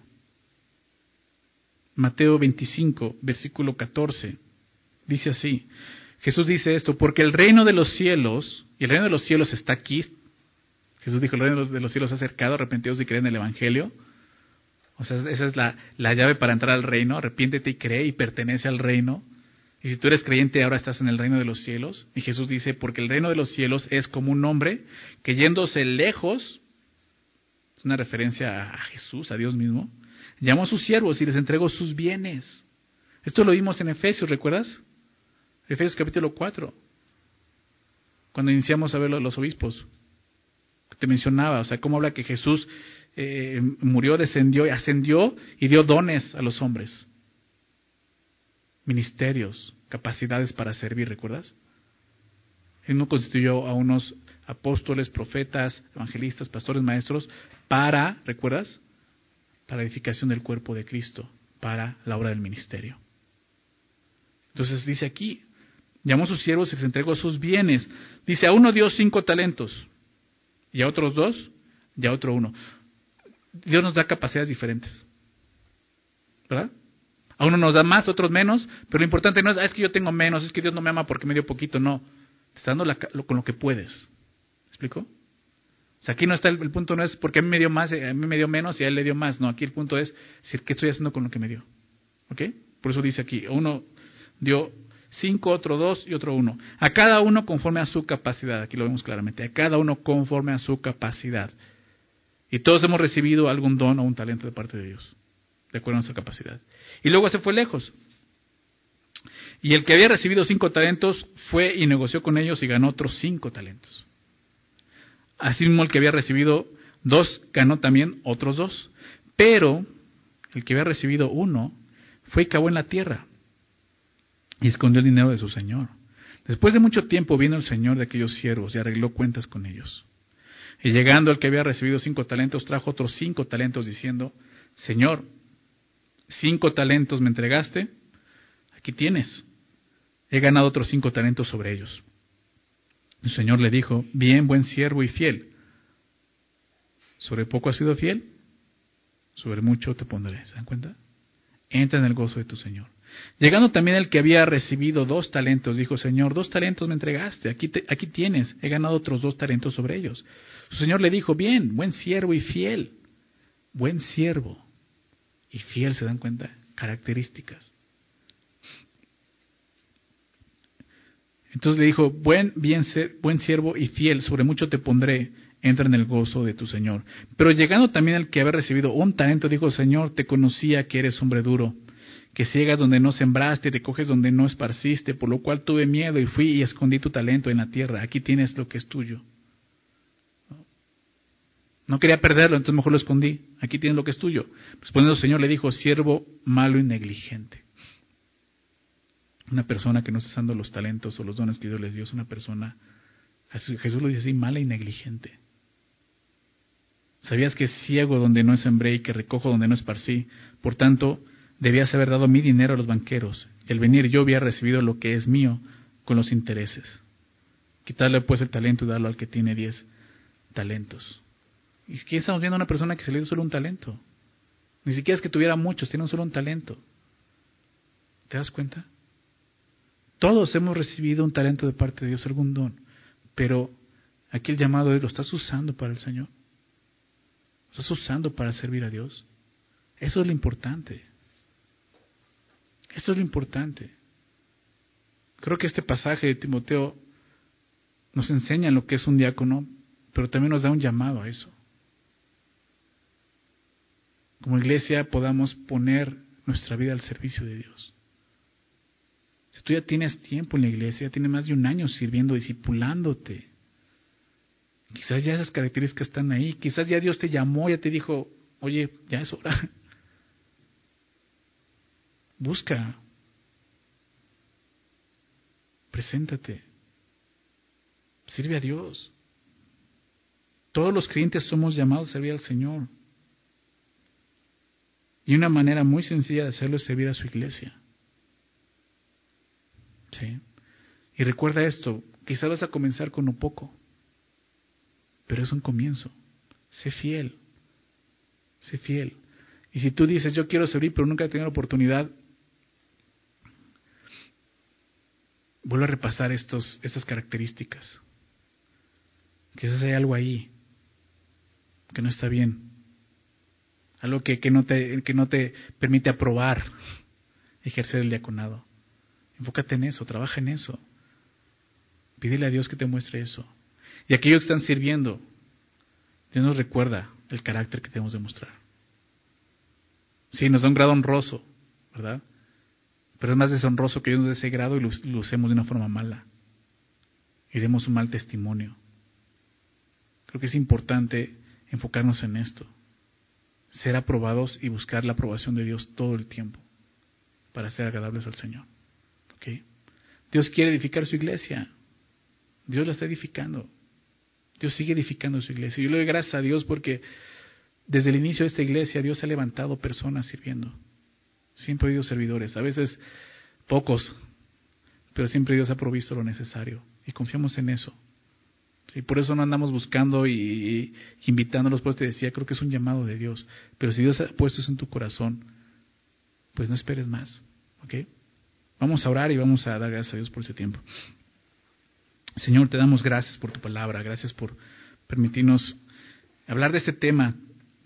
Mateo veinticinco, versículo catorce, dice así. Jesús dice esto, porque el reino de los cielos, y el reino de los cielos está aquí. Jesús dijo, el reino de los cielos se ha acercado, arrepentidos y creen en el Evangelio. O sea, esa es la, la llave para entrar al reino. Arrepiéntete y cree y pertenece al reino. Y si tú eres creyente, ahora estás en el reino de los cielos. Y Jesús dice, porque el reino de los cielos es como un hombre que yéndose lejos, es una referencia a Jesús, a Dios mismo, llamó a sus siervos y les entregó sus bienes. Esto lo vimos en Efesios, ¿recuerdas? Efesios capítulo cuatro. Cuando iniciamos a ver los obispos. Te mencionaba, o sea, cómo habla que Jesús eh, murió, descendió, ascendió y dio dones a los hombres. Ministerios, capacidades para servir, ¿recuerdas? Él no constituyó a unos apóstoles, profetas, evangelistas, pastores, maestros, para, ¿recuerdas? Para la edificación del cuerpo de Cristo, para la obra del ministerio. Entonces dice aquí, llamó a sus siervos y les entregó sus bienes. Dice, a uno dio cinco talentos, y a otros dos, y a otro uno. Dios nos da capacidades diferentes, ¿verdad? A uno nos da más, a otros menos, pero lo importante no es, ah, es que yo tengo menos, es que Dios no me ama porque me dio poquito, no. Te está dando la, lo, con lo que puedes. ¿Me explico? O sea, aquí no está el, el punto, no es porque a mí me dio más, a mí me dio menos y a él le dio más. No, aquí el punto es decir, ¿qué estoy haciendo con lo que me dio? ¿Ok? Por eso dice aquí, uno dio cinco, otro dos y otro uno. A cada uno conforme a su capacidad. Aquí lo vemos claramente. A cada uno conforme a su capacidad. Y todos hemos recibido algún don o un talento de parte de Dios, de acuerdo a nuestra capacidad. Y luego se fue lejos. Y el que había recibido cinco talentos fue y negoció con ellos y ganó otros cinco talentos. Asimismo, el que había recibido dos ganó también otros dos. Pero el que había recibido uno fue y cavó en la tierra y escondió el dinero de su señor. Después de mucho tiempo vino el señor de aquellos siervos y arregló cuentas con ellos. Y llegando el que había recibido cinco talentos, trajo otros cinco talentos diciendo, Señor, cinco talentos me entregaste, aquí tienes. He ganado otros cinco talentos sobre ellos. El Señor le dijo, bien, buen siervo y fiel. ¿Sobre poco has sido fiel? Sobre mucho te pondré. ¿Se dan cuenta? Entra en el gozo de tu Señor. Llegando también el que había recibido dos talentos, dijo, Señor, dos talentos me entregaste, aquí, te, aquí tienes, he ganado otros dos talentos sobre ellos. Su Señor le dijo, bien, buen siervo y fiel. Buen siervo y fiel, ¿se dan cuenta? Características. Entonces le dijo, buen, bien, buen siervo y fiel, sobre mucho te pondré, entra en el gozo de tu Señor. Pero llegando también el que había recibido un talento, dijo, Señor, te conocía que eres hombre duro, que ciegas donde no sembraste, recoges donde no esparciste, por lo cual tuve miedo y fui y escondí tu talento en la tierra. Aquí tienes lo que es tuyo. No quería perderlo, entonces mejor lo escondí. Aquí tienes lo que es tuyo. Respondiendo el Señor le dijo, siervo malo y negligente. Una persona que no está usando los talentos o los dones que Dios les dio es una persona, Jesús lo dice así, mala y negligente. ¿Sabías que es ciego donde no sembré y que recojo donde no esparcí? Por tanto, debías haber dado mi dinero a los banqueros, y al venir yo había recibido lo que es mío con los intereses. Quitarle pues el talento y darlo al que tiene diez talentos. ¿Y quién estamos viendo? Una persona que se le dio solo un talento. Ni siquiera es que tuviera muchos, tiene solo un talento. ¿Te das cuenta? Todos hemos recibido un talento de parte de Dios, algún don. Pero aquí el llamado es, ¿lo estás usando para el Señor? ¿Lo estás usando para servir a Dios? Eso es lo importante. Eso es lo importante. Creo que este pasaje de Timoteo nos enseña lo que es un diácono, pero también nos da un llamado a eso. Como iglesia podamos poner nuestra vida al servicio de Dios. Si tú ya tienes tiempo en la iglesia, tienes más de un año sirviendo, discipulándote, quizás ya esas características están ahí, quizás ya Dios te llamó, ya te dijo, oye, ya es hora. Busca. Preséntate. Sirve a Dios. Todos los creyentes somos llamados a servir al Señor. Y una manera muy sencilla de hacerlo es servir a su iglesia. ¿Sí? Y recuerda esto, quizás vas a comenzar con lo poco, pero es un comienzo. Sé fiel. Sé fiel. Y si tú dices, yo quiero servir, pero nunca he tenido la oportunidad, vuelvo a repasar estos, estas características. Quizás hay algo ahí que no está bien. Algo que, que, no te, que no te permite aprobar ejercer el diaconado. Enfócate en eso, trabaja en eso. Pídele a Dios que te muestre eso. Y aquellos que están sirviendo, Dios nos recuerda el carácter que debemos demostrar. Sí, nos da un grado honroso, ¿verdad? Pero es más deshonroso que Dios nos dé ese grado y lo, lo usemos de una forma mala. Y demos un mal testimonio. Creo que es importante enfocarnos en esto. Ser aprobados y buscar la aprobación de Dios todo el tiempo para ser agradables al Señor. ¿Okay? Dios quiere edificar su iglesia. Dios la está edificando. Dios sigue edificando su iglesia. Yo le doy gracias a Dios porque desde el inicio de esta iglesia Dios ha levantado personas sirviendo. Siempre ha habido servidores, a veces pocos, pero siempre Dios ha provisto lo necesario y confiamos en eso. Sí, por eso no andamos buscando y, y invitándolos, pues te decía, creo que es un llamado de Dios. Pero si Dios ha puesto eso en tu corazón, pues no esperes más. ¿Ok? Vamos a orar y vamos a dar gracias a Dios por ese tiempo. Señor, te damos gracias por tu palabra, gracias por permitirnos hablar de este tema.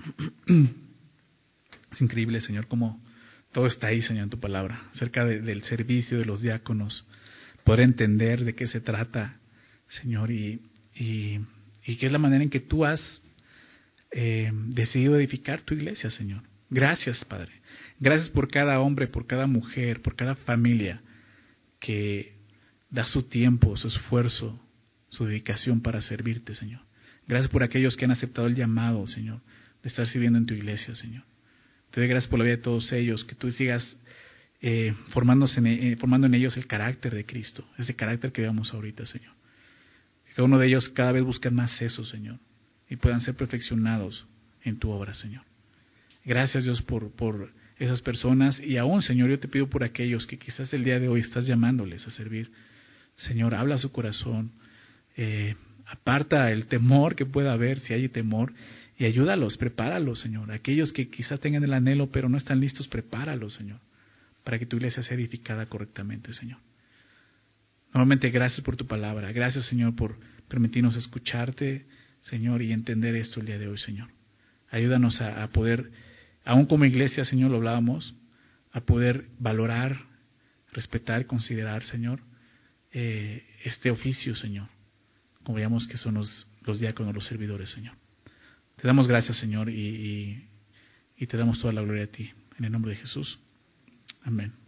Es increíble, Señor, cómo todo está ahí, Señor, en tu palabra, acerca de, del servicio de los diáconos, poder entender de qué se trata, Señor, y, y, y qué es la manera en que tú has eh, decidido edificar tu iglesia, Señor. Gracias, Padre. Gracias por cada hombre, por cada mujer, por cada familia que da su tiempo, su esfuerzo, su dedicación para servirte, Señor. Gracias por aquellos que han aceptado el llamado, Señor, de estar sirviendo en tu iglesia, Señor. Te doy gracias por la vida de todos ellos, que tú sigas eh, formándose en, eh, formando en ellos el carácter de Cristo, ese carácter que veamos ahorita, Señor. Que cada uno de ellos cada vez busque más eso, Señor, y puedan ser perfeccionados en tu obra, Señor. Gracias, Dios, por, por esas personas, y aún, Señor, yo te pido por aquellos que quizás el día de hoy estás llamándoles a servir. Señor, habla a su corazón, eh, aparta el temor que pueda haber, si hay temor, y ayúdalos, prepáralos, Señor. Aquellos que quizás tengan el anhelo pero no están listos, prepáralos, Señor, para que tu iglesia sea edificada correctamente, Señor. Nuevamente, gracias por tu palabra. Gracias, Señor, por permitirnos escucharte, Señor, y entender esto el día de hoy, Señor. Ayúdanos a, a poder, aún como iglesia, Señor, lo hablábamos, a poder valorar, respetar, considerar, Señor, eh, este oficio, Señor, como veamos que son los, los diáconos, los servidores, Señor. Te damos gracias, Señor, y, y, y te damos toda la gloria a ti. En el nombre de Jesús. Amén.